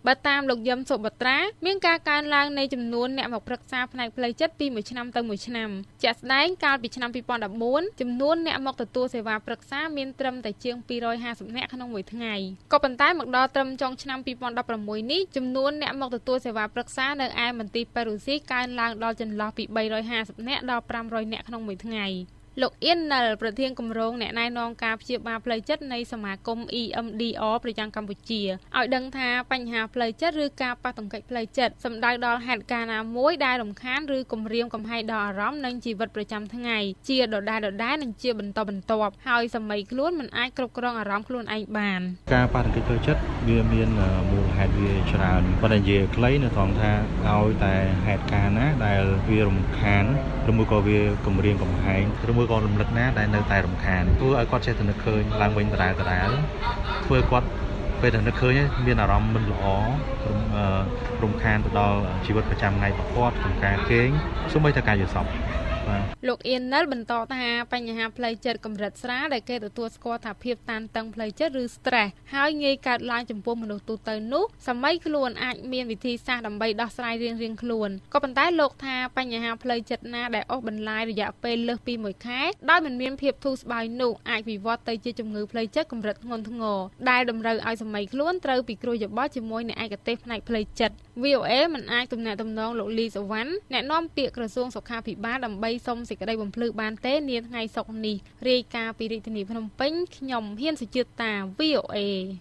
បើតាមលោកយឹមសុបត្រាមានការកើនឡើងនៃចំនួនអ្នកមកប្រឹក្សាផ្នែកផ្លូវចិត្តពីមួយឆ្នាំទៅមួយឆ្នាំជាក់ស្ដែងកាលពីឆ្នាំពីរពាន់ដប់បួនចំនួនអ្នកមកទទួលសេវាប្រឹក្សាមានត្រឹមតែជាងពីររយហាសិបនាក់ក្នុងមួយថ្ងៃក៏ប៉ុន្តែមកដល់ត្រឹមចុងឆ្នាំពីរពាន់ដប់ប្រាំមួយនេះចំនួនអ្នកមកទទួលសេវាប្រឹក្សានៅឯមន្ទីរប៉េរូស៊ីកើនឡើងដល់ចន្លោះពីបីរយហាសិបនាក់ដល់ប្រាំរយនាក់ក្នុងមួយថ្ងៃលោកអ៊ីនណិលប្រធានគម្រោងអ្នកណែនាំការព្យាបាលផ្លូវចិត្តនៃសមាគម E M D R ប្រចាំកម្ពុជាឲ្យដឹងថាបញ្ហាផ្លូវចិត្តឬការប៉ះទង្គិចផ្លូវចិត្តសំដៅដល់ហេតុការណ៍ណាមួយដែលរំខានឬគំរាមកំហែងដល់អារម្មណ៍និងជីវិតប្រចាំថ្ងៃជាដដែលដដែលនិងជាបន្តបន្ទាប់ហើយសម័យខ្លួនមិនអាចគ្រប់គ្រងអារម្មណ៍ខ្លួនឯងបានការប៉ះទង្គិចផ្លូវចិត្តវាមានមូលហេតុវាច្រើនប៉ុន្តែនិយាយខ្លីនៅត្រង់ថាឲ្យតែហេតុការណ៍ណាដែលវារំខានឬមួយក៏វាគំរាមកំហែងឬមួយក៏រំលឹកណាដែលនៅតែរំខានធ្វើឲ្យគាត់ចេះតែនឹកឃើញឡើងវិញដដែលដដែលធ្វើគាត់ពេលដែលនឹកឃើញមានអារម្មណ៍មិនល្អរំខានទៅដល់ជីវិតប្រចាំថ្ងៃរបស់គាត់ក្នុងការគេងសូម្បីតែការយល់សប្តិលោកអ៊ីនណិលបន្តថាបញ្ហាផ្លូវចិត្តកម្រិតស្រាលដែលគេទទួលស្គាល់ថាភាពតានតឹងផ្លូវចិត្តឬ stress ហើយងាយកើតឡើងចំពោះមនុស្សទូទៅនោះសម័យខ្លួនអាចមានវិធីសាស្ត្រដើម្បីដោះស្រាយរៀងៗខ្លួនក៏ប៉ុន្តែលោកថាបញ្ហាផ្លូវចិត្តណាដែលអូសបន្លាយរយៈពេលលើសពីមួយខែដោយមិនមានភាពធូរស្បើយនោះអាចវិវត្តទៅជាជំងឺផ្លូវចិត្តកម្រិតធ្ងន់ធ្ងរដែលតម្រូវឲ្យសម័យខ្លួនត្រូវពិគ្រោះយោបល់ជាមួយអ្នកឯកទេសផ្នែកផ្លូវចិត្ត V O A មិនអាចទំនាក់ទំនងលោកលីសវណ្ណអ្នកនាំពាក្យក្រសួងសុខាភិបាលដើម្បីសុំសេចក្តីបំភ្លឺបានទេនាថ្ងៃសុក្រនេះរាយការណ៍ពីរាជធានីភ្នំពេញខ្ញុំហ៊ានសុជាតា V O A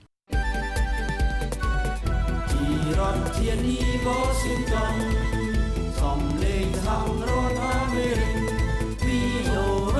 ពីរដ្ឋធានី Washington សំឡេងសហរដ្ឋអាមេរិក V O A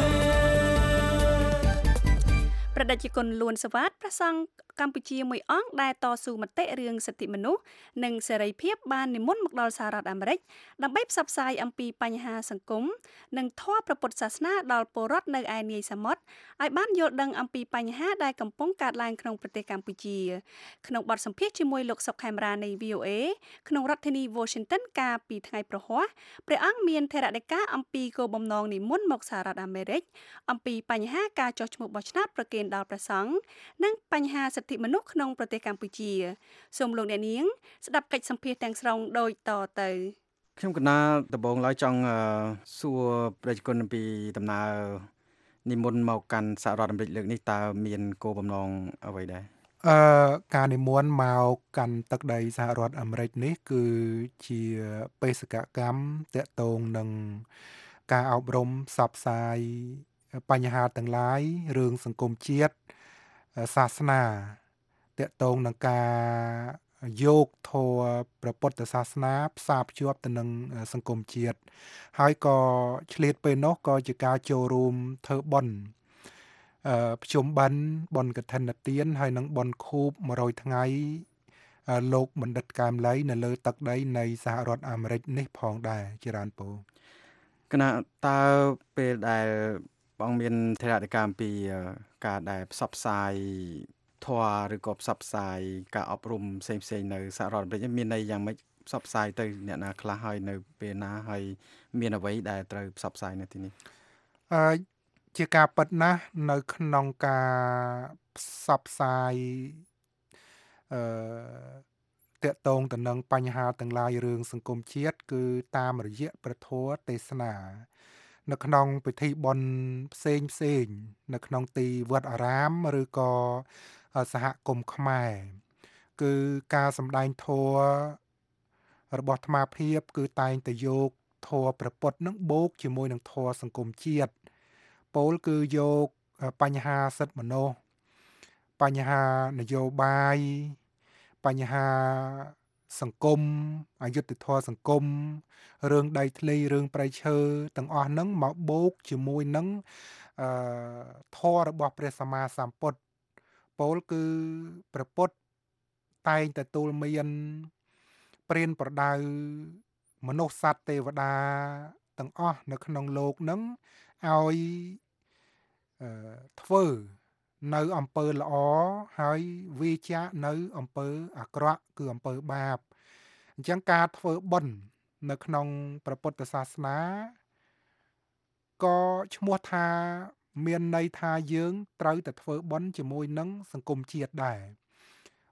ប្រដេជគុណលួនសវ៉ាតប្រសង់កម្ពុជាមួយអង្គដែលតស៊ូមតិរឿងសិទ្ធិមនុស្សនិងសេរីភាពបាននិមន្តមកដល់សហរដ្ឋអាមេរិកដើម្បីផ្សព្វផ្សាយអំពីបញ្ហាសង្គមនិងធម៌ព្រះពុទ្ធសាសនាដល់ពលរដ្ឋនៅឯនាយសមុទ្រឲ្យបានយល់ដឹងអំពីបញ្ហាដែលកំពុងកើតឡើងក្នុងប្រទេសកម្ពុជាក្នុងបទសម្ភាសន៍ជាមួយលោកសុកខេមរានៃ V O A ក្នុងរដ្ឋធានី Washington កាលពីថ្ងៃប្រហ័សព្រះអង្គមានថេរដីកាអំពីគោលបំណងនិមន្តមកសហរដ្ឋអាមេរិកអំពីបញ្ហាការចោះឈ្មោះបោះឆ្នោតប្រគេនដល់ព្រះសង្ឃនិងបញ្ហាសិទ្ធិមនុស្សក្នុងប្រទេសកម្ពុជាសូមលោកអ្នកនាងស្ដាប់កិច្ចសម្ភាសន៍ទាំងស្រុងដូចតទៅខ្ញុំកណាដំបងឡើយចង់សួរប្រជាជនអំពីដំណើរនិមន្តមកកាន់សហរដ្ឋអាមេរិកលើកនេះតើមានគោលបំណងអ្វីដែរអឺការនិមន្តមកកាន់ទឹកដីសហរដ្ឋអាមេរិកនេះគឺជាបេសកកម្មតាក់ទងនឹងការអប់រំផ្សព្វផ្សាយបញ្ហាទាំងឡាយរឿងសង្គមជាតិសាសនាតាក់ទងនឹងការយកធម៌ព្រះពុទ្ធសាសនាផ្សារភ្ជាប់ទៅនឹងសង្គមជាតិហើយក៏ឆ្លៀតពេលនោះក៏ជាការចូលរួមធ្វើបុណ្យអឺប្រជុំបិណ្ឌបុណ្យកឋិនទានហើយនឹងបុណ្យខួបមួយរយថ្ងៃលោកបណ្ឌិតកែមលីនៅលើទឹកដីនៃសហរដ្ឋអាមេរិកនេះផងដែរជារានពូគណៈតើពេលដែលបងមានថេរដីកាអំពីការដែលផ្សព្វផ្សាយធម៌ឬក៏ផ្សព្វផ្សាយការអប់រំផ្សេងផ្សេងនៅសហរដ្ឋអាមេរិកមានន័យយ៉ាងម៉េចផ្សព្វផ្សាយទៅអ្នកណាខ្លះហើយនៅពេលណាហើយមានអ្វីដែលត្រូវផ្សព្វផ្សាយនៅទីនេះអឺជាការពិតណាស់នៅក្នុងការផ្សព្វផ្សាយអឺតាក់ទងទៅនឹងបញ្ហាទាំងឡាយរឿងសង្គមជាតិគឺតាមរយៈព្រះធម៌ទេសនានៅក្នុងពិធីបុណ្យផ្សេងផ្សេងនៅក្នុងទីវត្តអារាមឬក៏សហគមន៍ខ្មែរគឺការសម្ដែងធម៌របស់អាត្មាភាពគឺតែងតែយកធម៌ព្រះពុទ្ធនឹងបូកជាមួយនឹងធម៌សង្គមជាតិពោលគឺយកបញ្ហាសិទ្ធិមនុស្សបញ្ហានយោបាយបញ្ហាសង្គមអយុត្តិធម៌សង្គមរឿងដីធ្លីរឿងព្រៃឈើទាំងអស់ហ្នឹងមកបូកជាមួយនឹងអឺធម៌របស់ព្រះសម្មាសម្ពុទ្ធពោលគឺព្រះពុទ្ធតែងតែទូលមានព្រានប្រដៅមនុស្សសត្វទេវតាទាំងអស់នៅក្នុងโลกហ្នឹងឲ្យអឺធ្វើនៅអំពើល្អហើយវាចាកនៅអំពើអាក្រក់គឺអំពើបាបអញ្ចឹងការធ្វើបុណ្យនៅក្នុងព្រះពុទ្ធសាសនាក៏ឈ្មោះថាមានន័យថាយើងត្រូវតែធ្វើបុណ្យជាមួយនឹងសង្គមជាតិដែរ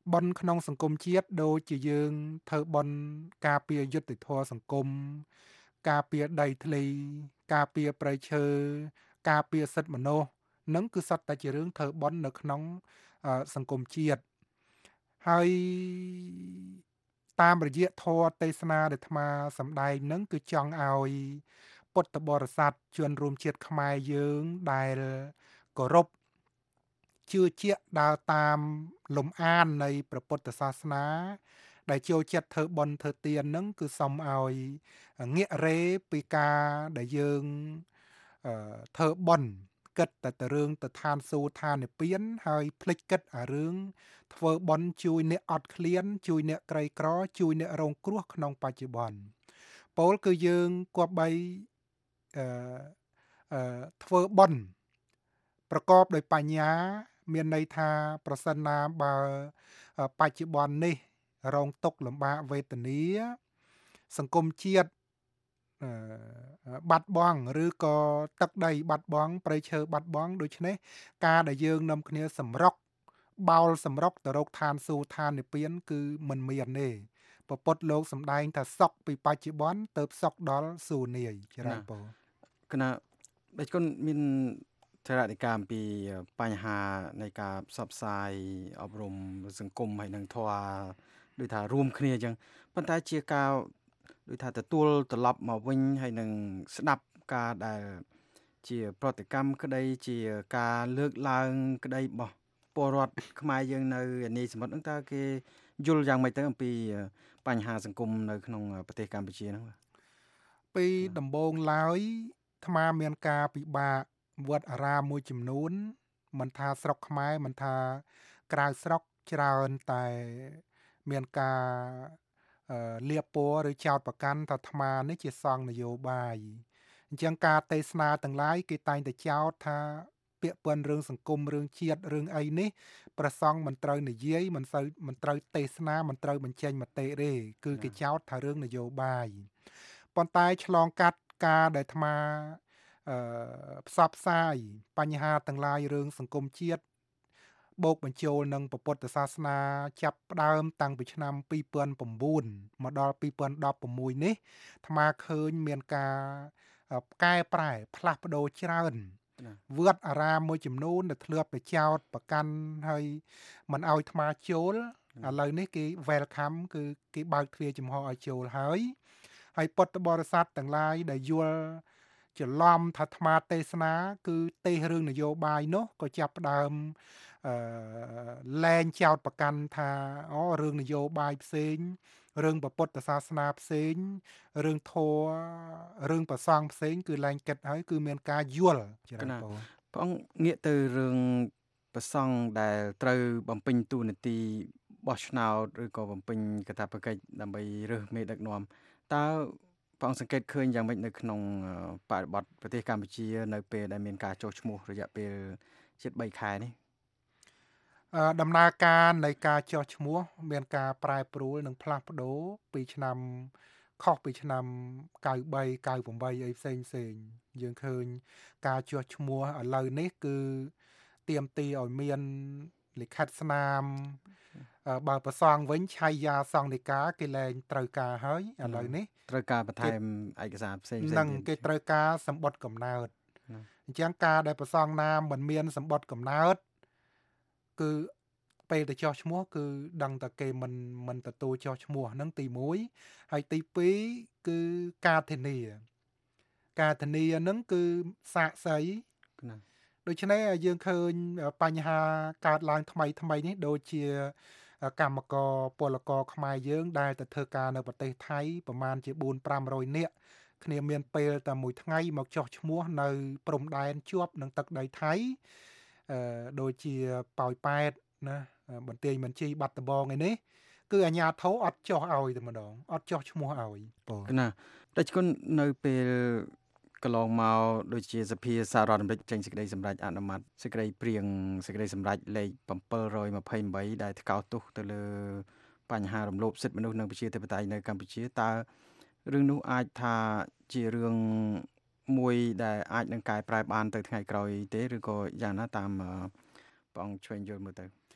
បនក្នុងសង្គមជាតិដូចជាយើងធ្វើបនការពារយុត្តិធម៌សង្គមការពារដីធ្លីការពារព្រៃឈើការពារសិទ្ធិមនុស្សនឹងគឺសុទ្ធតែជារឿងធ្វើបននៅក្នុងសង្គមជាតិហើយតាមរយៈធម៌ទេសនាដែលអាត្មាសម្ដែងនឹងគឺចង់ឲ្យពុទ្ធបរិស័ទជនរួមជាតិខ្មែរយើងដែលគោរពជឿជាក់ដើរតាមលំអាននៃព្រះពុទ្ធសាសនាដែលចូលចិត្តធ្វើបុណ្យធ្វើទាននឹងគឺសូមឲ្យងាករេពីការដែលយើងធ្វើបុណ្យគិតតែទៅរឿងទៅឋានសួគ៌ឋាននិព្វានហើយភ្លេចគិតអារឿងធ្វើបុណ្យជួយអ្នកអត់ឃ្លានជួយអ្នកក្រីក្រជួយអ្នករងគ្រោះក្នុងបច្ចុប្បន្នពោលគឺយើងគប្បីអឺអឺធ្វើបុណ្យប្រកបដោយបញ្ញាមានន័យថាប្រសិនណាបើបច្ចុប្បន្ននេះរងទុក្ខលំបាកវេទនាសង្គមជាតិបាត់បង់ឬក៏ទឹកដីបាត់បង់ព្រៃឈើបាត់បង់ដូច្នេះការដែលយើងនាំគ្នាសម្រុកបោលសម្រុកទៅរកឋានសួគ៌ឋាននិព្វានគឺមិនមានទេព្រះពុទ្ធលោកសម្ដែងថាសុខពីបច្ចុប្បន្នទៅសុខដល់សួគ៌នាយច្រើនពោគណៈដូចគុណមានថេរដីកាអំពីបញ្ហានៃការផ្សព្វផ្សាយអប់រំសង្គមហើយនឹងធម៌ដូចថារួមគ្នាអញ្ចឹងប៉ុន្តែជាការដូចថាទទួលត្រឡប់មកវិញហើយនឹងស្ដាប់ការដែលជាប្រតិកម្មក្តីជាការលើកឡើងក្តីរបស់ពលរដ្ឋខ្មែរយើងនៅនីសមុទ្រហ្នឹងតើគេយល់យ៉ាងម៉េចទៅអំពីបញ្ហាសង្គមនៅក្នុងប្រទេសកម្ពុជាហ្នឹងពីដំបូងឡើយអាត្មាមានការពិបាកវត្តអារាមមួយចំនួនមិនថាស្រុកខ្មែរមិនថាក្រៅស្រុកច្រើនតែមានការលាបពណ៌ឬចោទប្រកាន់ថាអាត្មានេះជាសង្ឃនយោបាយអញ្ចឹងការទេសនាទាំងឡាយគេតែងតែចោទថាពាក្យប៉ុនរឿងសង្គមរឿងជាតិរឿងអីនេះប្រសង់មិនត្រូវនិយាយមិនសូវមិនត្រូវទេសនាមិនត្រូវបញ្ចេញមតិទេគឺគេចោទថារឿងនយោបាយប៉ុន្តែឆ្លងកាត់ការដែលអាត្មាអឺផ្សព្វផ្សាយបញ្ហាទាំងឡាយរឿងសង្គមជាតិបូកបញ្ចូលនឹងពុទ្ធសាសនាចាប់ផ្ដើមតាំងពីឆ្នាំពីរពាន់ប្រាំបួនមកដល់ពីរពាន់ដប់ប្រាំមួយនេះអាត្មាឃើញមានការកែប្រែផ្លាស់ប្ដូរច្រើនវត្តអារាមមួយចំនួនដែលធ្លាប់តែចោតប្រកាន់ហើយមិនឲ្យអាត្មាចូលឥឡូវនេះគេ welcome គឺគេបើកទ្វារចំហឲ្យចូលហើយហើយពុទ្ធបរិស័ទទាំងឡាយដែលយល់ច្រឡំថាអាត្មាទេសនាគឺទេសរឿងនយោបាយនោះក៏ចាប់ផ្ដើមអឺលែងចោតប្រកាន់ថាអូរឿងនយោបាយផ្សេងរឿងពុទ្ធសាសនាផ្សេងរឿងធម៌រឿងប្រសង់ផ្សេងគឺលែងគិតហើយគឺមានការយល់ច្រើនបងព្រះអង្គងាកទៅរឿងប្រសង់ដែលត្រូវបំពេញតួនាទីបោះឆ្នោតឬក៏បំពេញកាតព្វកិច្ចដើម្បីរើសមេដឹកនាំតើព្រះអង្គសង្កេតឃើញយ៉ាងម៉េចនៅក្នុងបរិបទប្រទេសកម្ពុជានៅពេលដែលមានការចុះឈ្មោះរយៈពេលជិតបីខែនេះដំណើរការនៃការចុះឈ្មោះមានការប្រែប្រួលនិងផ្លាស់ប្ដូរពីឆ្នាំខុសពីឆ្នាំ九三 九八អីផ្សេងផ្សេងយើងឃើញការចុះឈ្មោះឥឡូវនេះគឺទាមទារឲ្យមានលិខិតស្នាមបើប្រសងវិញឆៃយ៉ាសង្ឃនិកាគេលែងត្រូវការហើយឥឡូវនេះត្រូវការបន្ថែមឯកសារផ្សេងផ្សេងនឹងគេត្រូវការសម្បត្តិកំណើតអញ្ចឹងការដែលប្រសងណាមមិនមានសម្បត្តិកំណើតគឺពេលទៅចោះឈ្មោះគឺដឹងតែគេមិនមិនទទួលចោះឈ្មោះហ្នឹងទីមួយហើយទីពីរគឺការធានាការធានាហ្នឹងគឺសាក្សីដូច្នេះយើងឃើញបញ្ហាកើតឡើងថ្មីថ្មីនេះដូចជាកម្មករពលករខ្មែរយើងដែលទៅធ្វើការនៅប្រទេសថៃប្រមាណជាbốn trăm năm mươiនាក់គ្នាមានពេលតែមួយថ្ងៃមកចោះឈ្មោះនៅព្រំដែនជាប់នឹងទឹកដីថៃអឺដូចជាប៉ោយប៉ែតណាបន្ទាយមន្ទីរបាត់ដំបងឯនេះគឺអាជ្ញាធរអត់ចោះឲ្យតែម្ដងអត់ចោះឈ្មោះឲ្យបងណាតែគុណនៅពេលកន្លងមកដូចជាសភាសហរដ្ឋអាមេរិកចេញសេចក្តីសម្រេចអនុម័តសេចក្តីព្រៀងសេចក្តីសម្រេចលេខbảy hai támដែលថ្កោលទោសទៅលើបញ្ហារំលោភសិទ្ធិមនុស្សនិងប្រជាធិបតេយ្យនៅកម្ពុជាតើរឿងនោះអាចថាជារឿងមួយដែលអាចនឹងកែប្រែបានទៅថ្ងៃក្រោយទេឬក៏យ៉ាងណាតាមព្រះអង្គឆ្វេងយល់មើលទៅ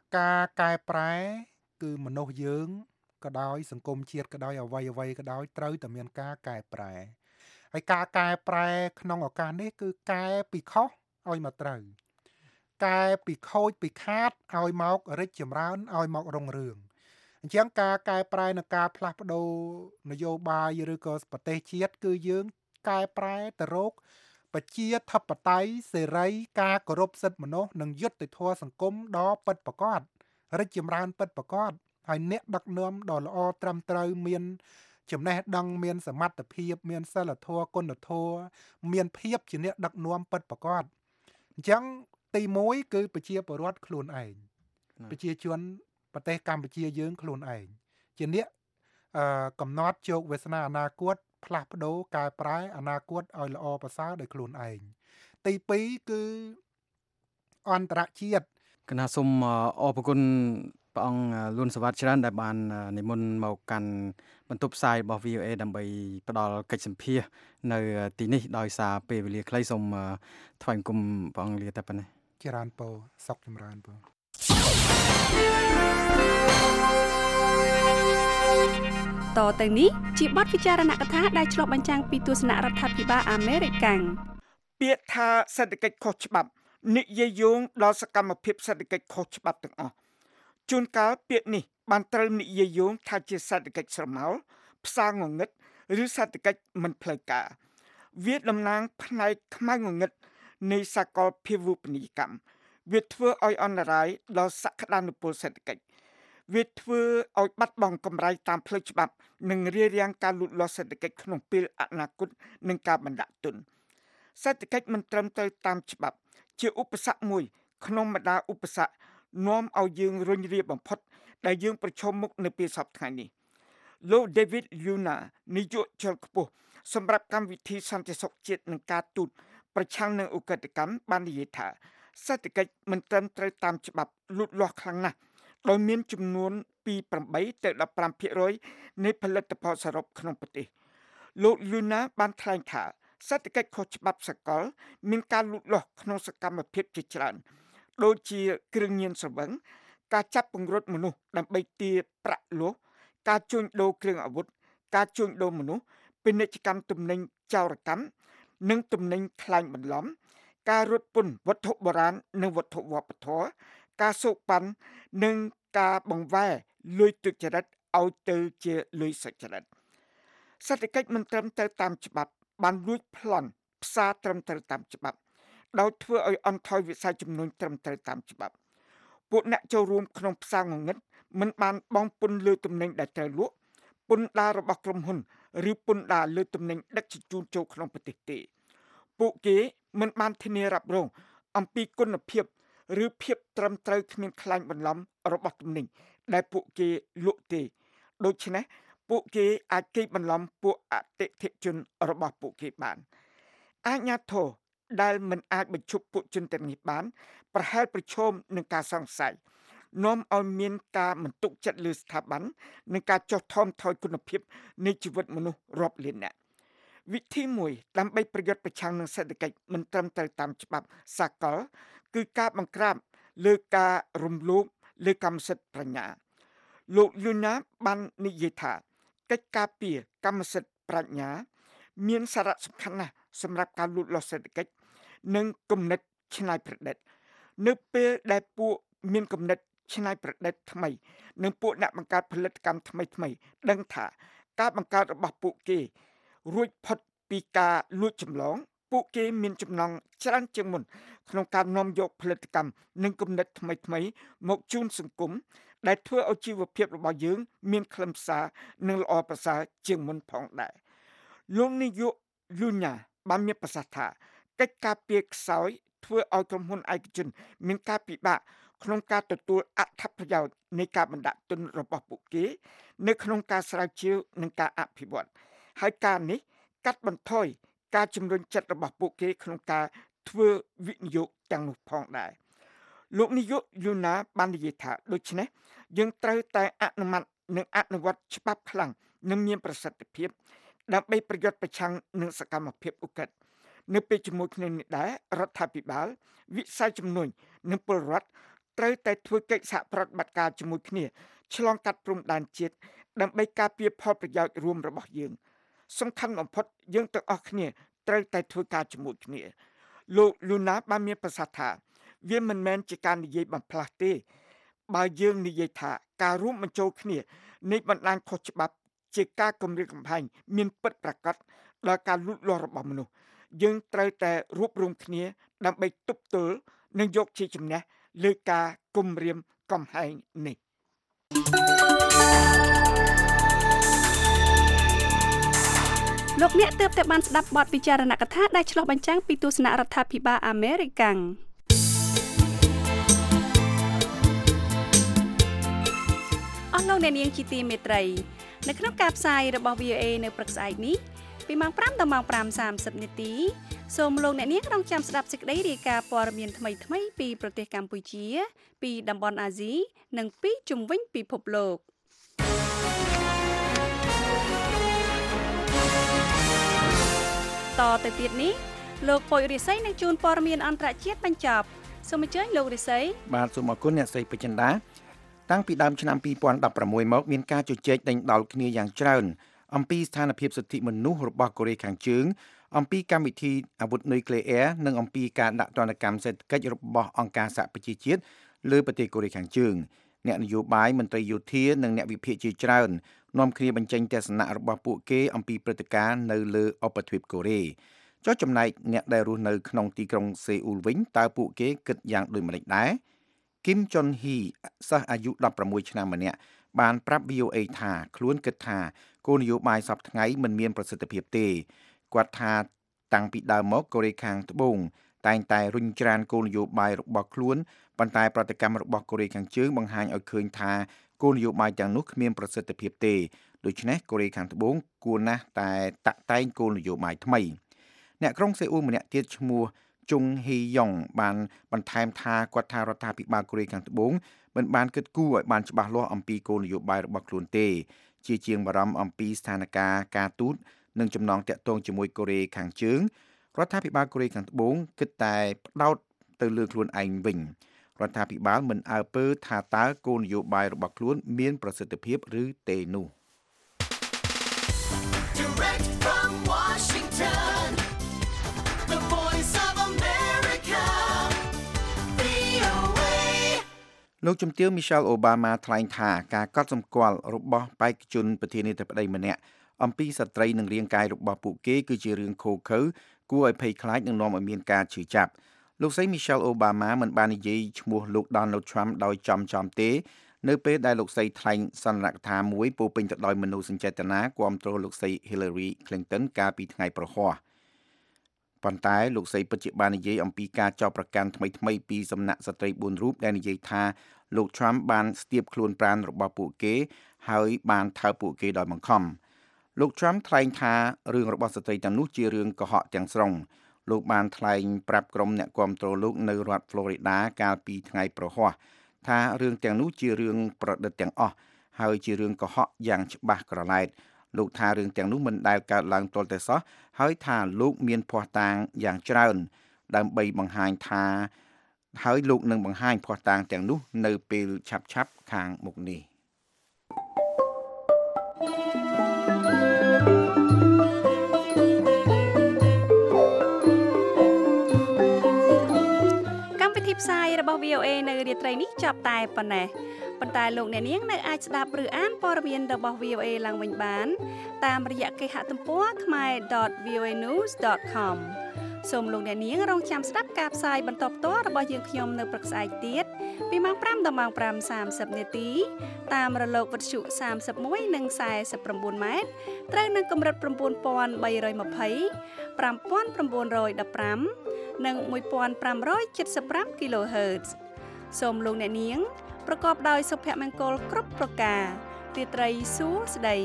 ការកែប្រែគឺមនុស្សយើងក៏ដោយសង្គមជាតិក៏ដោយអ្វីអ្វីក៏ដោយត្រូវតែមានការកែប្រែហើយការកែប្រែក្នុងឱកាសនេះគឺកែពីខុសឲ្យមកត្រូវកែពីខូចពីខាតឲ្យមករីកចម្រើនឲ្យមករុងរឿងអញ្ចឹងការកែប្រែនិងការផ្លាស់ប្ដូរនយោបាយឬក៏ប្រទេសជាតិគឺយើងកែប្រែទៅរកប្រជាធិបតេយ្យសេរីការគោរពសិទ្ធិមនុស្សនិងយុត្តិធម៌សង្គមដ៏ពិតប្រាកដរីកចម្រើនពិតប្រាកដហើយអ្នកដឹកនាំដ៏ល្អត្រឹមត្រូវមានចំណេះដឹងមានសមត្ថភាពមានសិលធម៌គុណធម៌មានភាពជាអ្នកដឹកនាំពិតប្រាកដអញ្ចឹងទីមួយគឺប្រជាពលរដ្ឋខ្លួនឯងប្រជាជនប្រទេសកម្ពុជាយើងខ្លួនឯងជាអ្នកអឺកំណត់ជោគវាសនាអនាគតផ្លាស់ប្ដូរកែប្រែអនាគតឲ្យល្អប្រសើរដោយខ្លួនឯងទីពីរគឺអន្តរជាតិគណៈសូមអរគុណព្រះអង្គលួនសវត្ថច្រើនដែលបាននិមន្តមកកាន់បន្ទប់ផ្សាយរបស់ វី អូ អេ ដើម្បីផ្ដល់កិច្ចសម្ភាសន៍នៅទីនេះដោយសារពេលវេលាខ្លីសូមថ្លែងគុំព្រះអង្គលាតែប៉ុណ្ណេះច្រើនពរសុខចម្រើនពរតទៅនេះជាបទពិចារណកថាដែលឆ្លុះបញ្ចាំងពីទស្សនៈរដ្ឋាភិបាលអាមេរិកពាក្យថាសេដ្ឋកិច្ចខុសច្បាប់និយាយយោងដល់សកម្មភាពសេដ្ឋកិច្ចខុសច្បាប់ទាំងអស់ជួនកាលពាក្យនេះបានត្រូវនិយាយយោងថាជាសេដ្ឋកិច្ចស្រមោលផ្សារងងឹតឬសេដ្ឋកិច្ចមិនផ្លូវការវាតំណាងផ្នែកខ្មៅងងឹតនៃសកលភាវូបនីយកម្មវាធ្វើឲ្យអន្តរាយដល់សក្តានុពលសេដ្ឋកិច្ចវាធ្វើឲ្យបាត់បង់កម្រៃតាមផ្លូវច្បាប់និងរារាំងការលូតលាស់សេដ្ឋកិច្ចក្នុងពេលអនាគតនិងការបណ្ដាក់ទុនសេដ្ឋកិច្ចមិនត្រឹមត្រូវតាមច្បាប់ជាឧបសគ្គមួយក្នុងបដាឧបសគ្គនាំឲ្យយើងរុញរាបំផុតដែលយើងប្រឈមមុខនៅពេលសប្តាហ៍នេះលោក David Luna នាយកជាន់ខ្ពស់សម្រាប់កម្មវិធីសន្តិសុខជាតិនិងការទូតប្រឆាំងនឹងឧក្រិដ្ឋកម្មបាននិយាយថាសេដ្ឋកិច្ចមិនត្រឹមត្រូវតាមច្បាប់លូតលាស់ខ្លាំងណាស់ដោយមានចំនួនពីប្រាំបីទៅដប់ប្រាំភាគរយនៃផលិតផលសរុបក្នុងប្រទេសលោក Luna បានថ្លែងថាសេដ្ឋកិច្ចខុសច្បាប់សកលមានការលូតលាស់ក្នុងសកម្មភាពជាច្រើនដូចជាគ្រឿងញៀនស្រវឹងការចាប់ពង្រត់មនុស្សដើម្បីទារប្រាក់លោះការជួញដូរគ្រឿងអាវុធការជួញដូរមនុស្សពាណិជ្ជកម្មទំនិញចោរកម្មនិងទំនិញក្លែងបន្លំការរត់ពន្ធវត្ថុបុរាណនិងវត្ថុវប្បធម៌ការសូកប៉ាន់និងការបង្វែរលុយទុច្ចរិតឲ្យទៅជាលុយសុចរិតសេដ្ឋកិច្ចមិនត្រឹមត្រូវតាមច្បាប់បានលួចប្លន់ផ្សារត្រឹមត្រូវតាមច្បាប់ដោយធ្វើឲ្យអន់ថយវិស័យចំនួនត្រឹមត្រូវតាមច្បាប់ពួកអ្នកចូលរួមក្នុងផ្សារងងឹតមិនបានបង់ពន្ធលើទំនិញដែលត្រូវលក់ពន្ធដាររបស់ក្រុមហ៊ុនឬពន្ធដារលើទំនិញដឹកជញ្ជូនចូលក្នុងប្រទេសទេពួកគេមិនបានធានារ៉ាប់រងអំពីគុណភាពឬភាពត្រឹមត្រូវគ្មានខ្លាញ់បន្លំរបស់ទំនិញដែលពួកគេលក់ទេដូច្នេះពួកគេអាចកេងបន្លំពួកអតិថិជនរបស់ពួកគេបានអាជ្ញាធរដែលមិនអាចបញ្ឈប់ពួកជនទាំងនេះបានប្រហែលប្រឈមនឹងការសង្ស័យនាំឲ្យមានការមិនទុកចិត្តលើស្ថាប័ននិងការចុះថមថយគុណភាពនៃជីវិតមនុស្សរាប់លាននាក់វិធីមួយដើម្បីប្រយុទ្ធប្រឆាំងនឹងសេដ្ឋកិច្ចមិនត្រឹមត្រូវតាមច្បាប់សកលគឺការបង្ក្រាបលើការរំលោភលើកម្មសិទ្ធិប្រាជ្ញាលោក Luna បាននិយាយថាកិច្ចការពារកម្មសិទ្ធិប្រាជ្ញាមានសារៈសំខាន់ណាស់សម្រាប់ការលូតលាស់សេដ្ឋកិច្ចនិងគំនិតច្នៃប្រឌិតនៅពេលដែលពួកមានគំនិតច្នៃប្រឌិតថ្មីនិងពួកអ្នកបង្កើតផលិតកម្មថ្មីថ្មីដឹងថាការបង្កើតរបស់ពួកគេរួចផុតពីការលួចចម្លងពួកគេមានចំណងច្រើនជាងមុនក្នុងការនាំយកផលិតកម្មនិងគំនិតថ្មីថ្មីមកជូនសង្គមដែលធ្វើឲ្យជីវភាពរបស់យើងមានខ្លឹមសារនិងល្អប្រសើរជាងមុនផងដែរលោកនាយក Luna បានមានប្រសាសន៍ថាកិច្ចការពារខ្សោយធ្វើឲ្យក្រុមហ៊ុនឯកជនមានការពិបាកក្នុងការទទួលអត្ថប្រយោជន៍នៃការបណ្ដាក់ទុនរបស់ពួកគេនៅក្នុងការស្រាវជ្រាវនិងការអភិវឌ្ឍហើយការនេះកាត់បន្ថយការជំរុញចិត្តរបស់ពួកគេក្នុងការធ្វើវិនិយោគទាំងនោះផងដែរលោកនាយក Luna បាននិយាយថាដូច្នេះយើងត្រូវតែអនុម័តនិងអនុវត្តច្បាប់ខ្លាំងនិងមានប្រសិទ្ធភាពដើម្បីប្រយុទ្ធប្រឆាំងនឹងសកម្មភាពឧក្រិដ្ឋនៅពេលជាមួយគ្នានេះដែររដ្ឋាភិបាលវិស័យជំនួយនិងពលរដ្ឋត្រូវតែធ្វើកិច្ចសហប្រតិបត្តិការជាមួយគ្នាឆ្លងកាត់ព្រំដែនជាតិដើម្បីការពារផលប្រយោជន៍រួមរបស់យើងសំខាន់បំផុតយើងទាំងអស់គ្នាត្រូវតែធ្វើការជាមួយគ្នាលោក Luna បានមានប្រសាសន៍ថាវាមិនមែនជាការនិយាយបំផ្លាស់ទេបើយើងនិយាយថាការរួមបញ្ចូលគ្នានៃបណ្ដាញខុសច្បាប់ជាការគំរាមកំហែងមានពិតប្រាកដដល់ការលូតលាស់របស់មនុស្សយើងត្រូវតែរួបរวมគ្នាដើម្បីទប់ទល់និងយកជាជំនះលើការគំរាមកំហែងនេះលោកអ្នកទើបតែបានស្ដាប់បទពិចារណកថាដែលឆ្លុះបញ្ចាំងពីទស្សនៈរដ្ឋាភិបាលអាមេរិកអស់លោកអ្នកនាងជាទីមេត្រីនៅក្នុងការផ្សាយរបស់ វី អូ អេ នៅព្រឹកស្អែកនេះពីម៉ោងប្រាំដល់ម៉ោងប្រាំសាមសិបនាទីសូមលោកអ្នកនាងរងចាំស្ដាប់សេចក្តីរាយការណ៍ព័ត៌មានថ្មីៗពីប្រទេសកម្ពុជាពីតំបន់អាស៊ីនិងពីជុំវិញពិភពលោកតទៅទៀតនេះលោកពុយរិស័យនឹងជួនព័ត៌មានអន្តរជាតិបញ្ចប់សូមអញ្ជើញលោករិស័យបាទសូមអរគុណអ្នកស្រីពេជ្រចិន្តាតាំងពីដើមឆ្នាំពីរពាន់ដប់ប្រាំមួយមកមានការជជែកដេញដោលគ្នាយ៉ាងច្រើនអំពីស្ថានភាពសិទ្ធិមនុស្សរបស់កូរ៉េខាងជើងអំពីកម្មវិធីអាវុធនុយក្លេអ៊ែរនិងអំពីការដាក់ទណ្ឌកម្មសេដ្ឋកិច្ចរបស់អង្គការសហប្រជាជាតិលើប្រទេសកូរ៉េខាងជើងអ្នកនយោបាយមន្ត្រីយោធានិងអ្នកវិភាគជាច្រើននាំគ្នាបញ្ចេញទស្សនៈរបស់ពួកគេអំពីព្រឹត្តិការណ៍នៅលើឧបទ្វីបកូរ៉េចុះចំណែកអ្នកដែលរស់នៅក្នុងទីក្រុងសេអ៊ូលវិញតើពួកគេគិតយ៉ាងដូចម្តេចដែរគីមចុនហ៊ីសិស្សអាយុដប់ប្រាំមួយឆ្នាំម្នាក់បានប្រាប់ វី អូ អេ ថាខ្លួនគិតថាគោលនយោបាយសពថ្ងៃមិនមានប្រសិទ្ធភាពទេគាត់ថាតាំងពីដើមមកកូរ៉េខាងត្បូងតែងតែរុញច្រានគោលនយោបាយរបស់ខ្លួនប៉ុន្តែប្រតិកម្មរបស់កូរ៉េខាងជើងបង្ហាញឲ្យឃើញថាគោលនយោបាយទាំងនោះគ្មានប្រសិទ្ធភាពទេដូច្នេះកូរ៉េខាងត្បូងគួរណាស់តែតាក់តែងគោលនយោបាយថ្មីអ្នកក្រុងសេអ៊ូលម្នាក់ទៀតឈ្មោះជុងហ៊ីយ៉ុងបានបន្ថែមថាគាត់ថារដ្ឋាភិបាលកូរ៉េខាងត្បូងមិនបានគិតគូរឲ្យបានច្បាស់លាស់អំពីគោលនយោបាយរបស់ខ្លួនទេជាជាងបារម្ភអំពីស្ថានភាពការទូតនិងចំណងតាក់ទងជាមួយកូរ៉េខាងជើងរដ្ឋាភិបាលកូរ៉េខាងត្បូងគិតតែផ្ដោតទៅលើខ្លួនឯងវិញរដ្ឋាភិបាលមិនអើពើថាតើគោលនយោបាយរបស់ខ្លួនមានប្រសិទ្ធភាពឬទេនោះ Direct from Washington The Voice of America វី អូ เอលោកជំទាវ Michelle Obama ថ្លែងថាការកត់សម្គាល់របស់បេក្ខជនប្រធានាធិបតីម្នាក់អំពីស្ត្រីនិងរាងកាយរបស់ពួកគេគឺជារឿងឃោរឃៅគួរឲ្យភ័យខ្លាចនិងនាំឲ្យមានការឈឺចាប់លោកស្រី Michelle Obama មិនបាននិយាយឈ្មោះលោក Donald Trump ដោយចំចំទេនៅពេលដែលលោកស្រីថ្លែងសន្និដ្ឋានថាមួយពោពេញទៅដោយមនោសញ្ចេតនាគាំទ្រលោកស្រី Hillary Clinton កាលពីថ្ងៃប្រហ័សប៉ុន្តែលោកស្រីពិតជាបាននិយាយអំពីការចោទប្រកាន់ថ្មីៗពីសំណាក់ស្ត្រីបួនរូបដែលនិយាយថាលោក Trump បានស្ទាបខ្លួនប្រាណរបស់ពួកគេហើយបានថើបពួកគេដោយបង្ខំលោក Trump ថ្លែងថារឿងរបស់ស្ត្រីទាំងនោះជារឿងកុហកទាំងស្រុងលោកបានថ្លែងប្រាប់ក្រុមអ្នកគាំទ្រលោកនៅរដ្ឋ Florida កាលពីថ្ងៃប្រហ័សថារឿងទាំងនោះជារឿងប្រឌិតទាំងអស់ហើយជារឿងកុហកយ៉ាងច្បាស់ក្រឡែតលោកថារឿងទាំងនោះមិនដែលកើតឡើងទាល់តែសោះហើយថាលោកមានភស្តុតាងយ៉ាងច្រើនដើម្បីបង្ហាញថាហើយលោកនឹងបង្ហាញភស្តុតាងទាំងនោះនៅពេលឆាប់ៗខាងមុខនេះផ្សាយរបស់ វី អូ អេ នៅរាត្រីនេះចប់តែប៉ុណ្ណេះប៉ុន្តែលោកអ្នកនាងនៅអាចស្ដាប់ឬអានព័ត៌មានរបស់ វី អូ អេ ឡើងវិញបានតាមរយៈគេហទំព័រ ខមែរ ដត វី អូ អេ ញូស ដត ខម សូមលោកអ្នកនាងរងចាំស្ដាប់ការផ្សាយបន្តផ្ទាល់របស់យើងខ្ញុំនៅព្រឹកស្អែកទៀតពីម៉ោងប្រាំដល់ម៉ោងប្រាំសាមសិបនាទីតាមរលកវិទ្យុសាមសិបមួយនិងខ្សែសិបប្រាំបួនម៉ែត្រត្រូវនៅកម្រិត៩ពាន់បីរយម្ភៃ ប្រាំពាន់៩រយដប់ប្រាំនិងមួយពាន់ប្រាំរយเจ็ดสิบห้า kHz សូមលោកអ្នកនាងប្រកបដោយសុភមង្គលគ្រប់ប្រការរាត្រីសួស្តី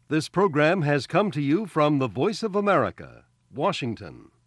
This program has come to you from the Voice of America, Washington.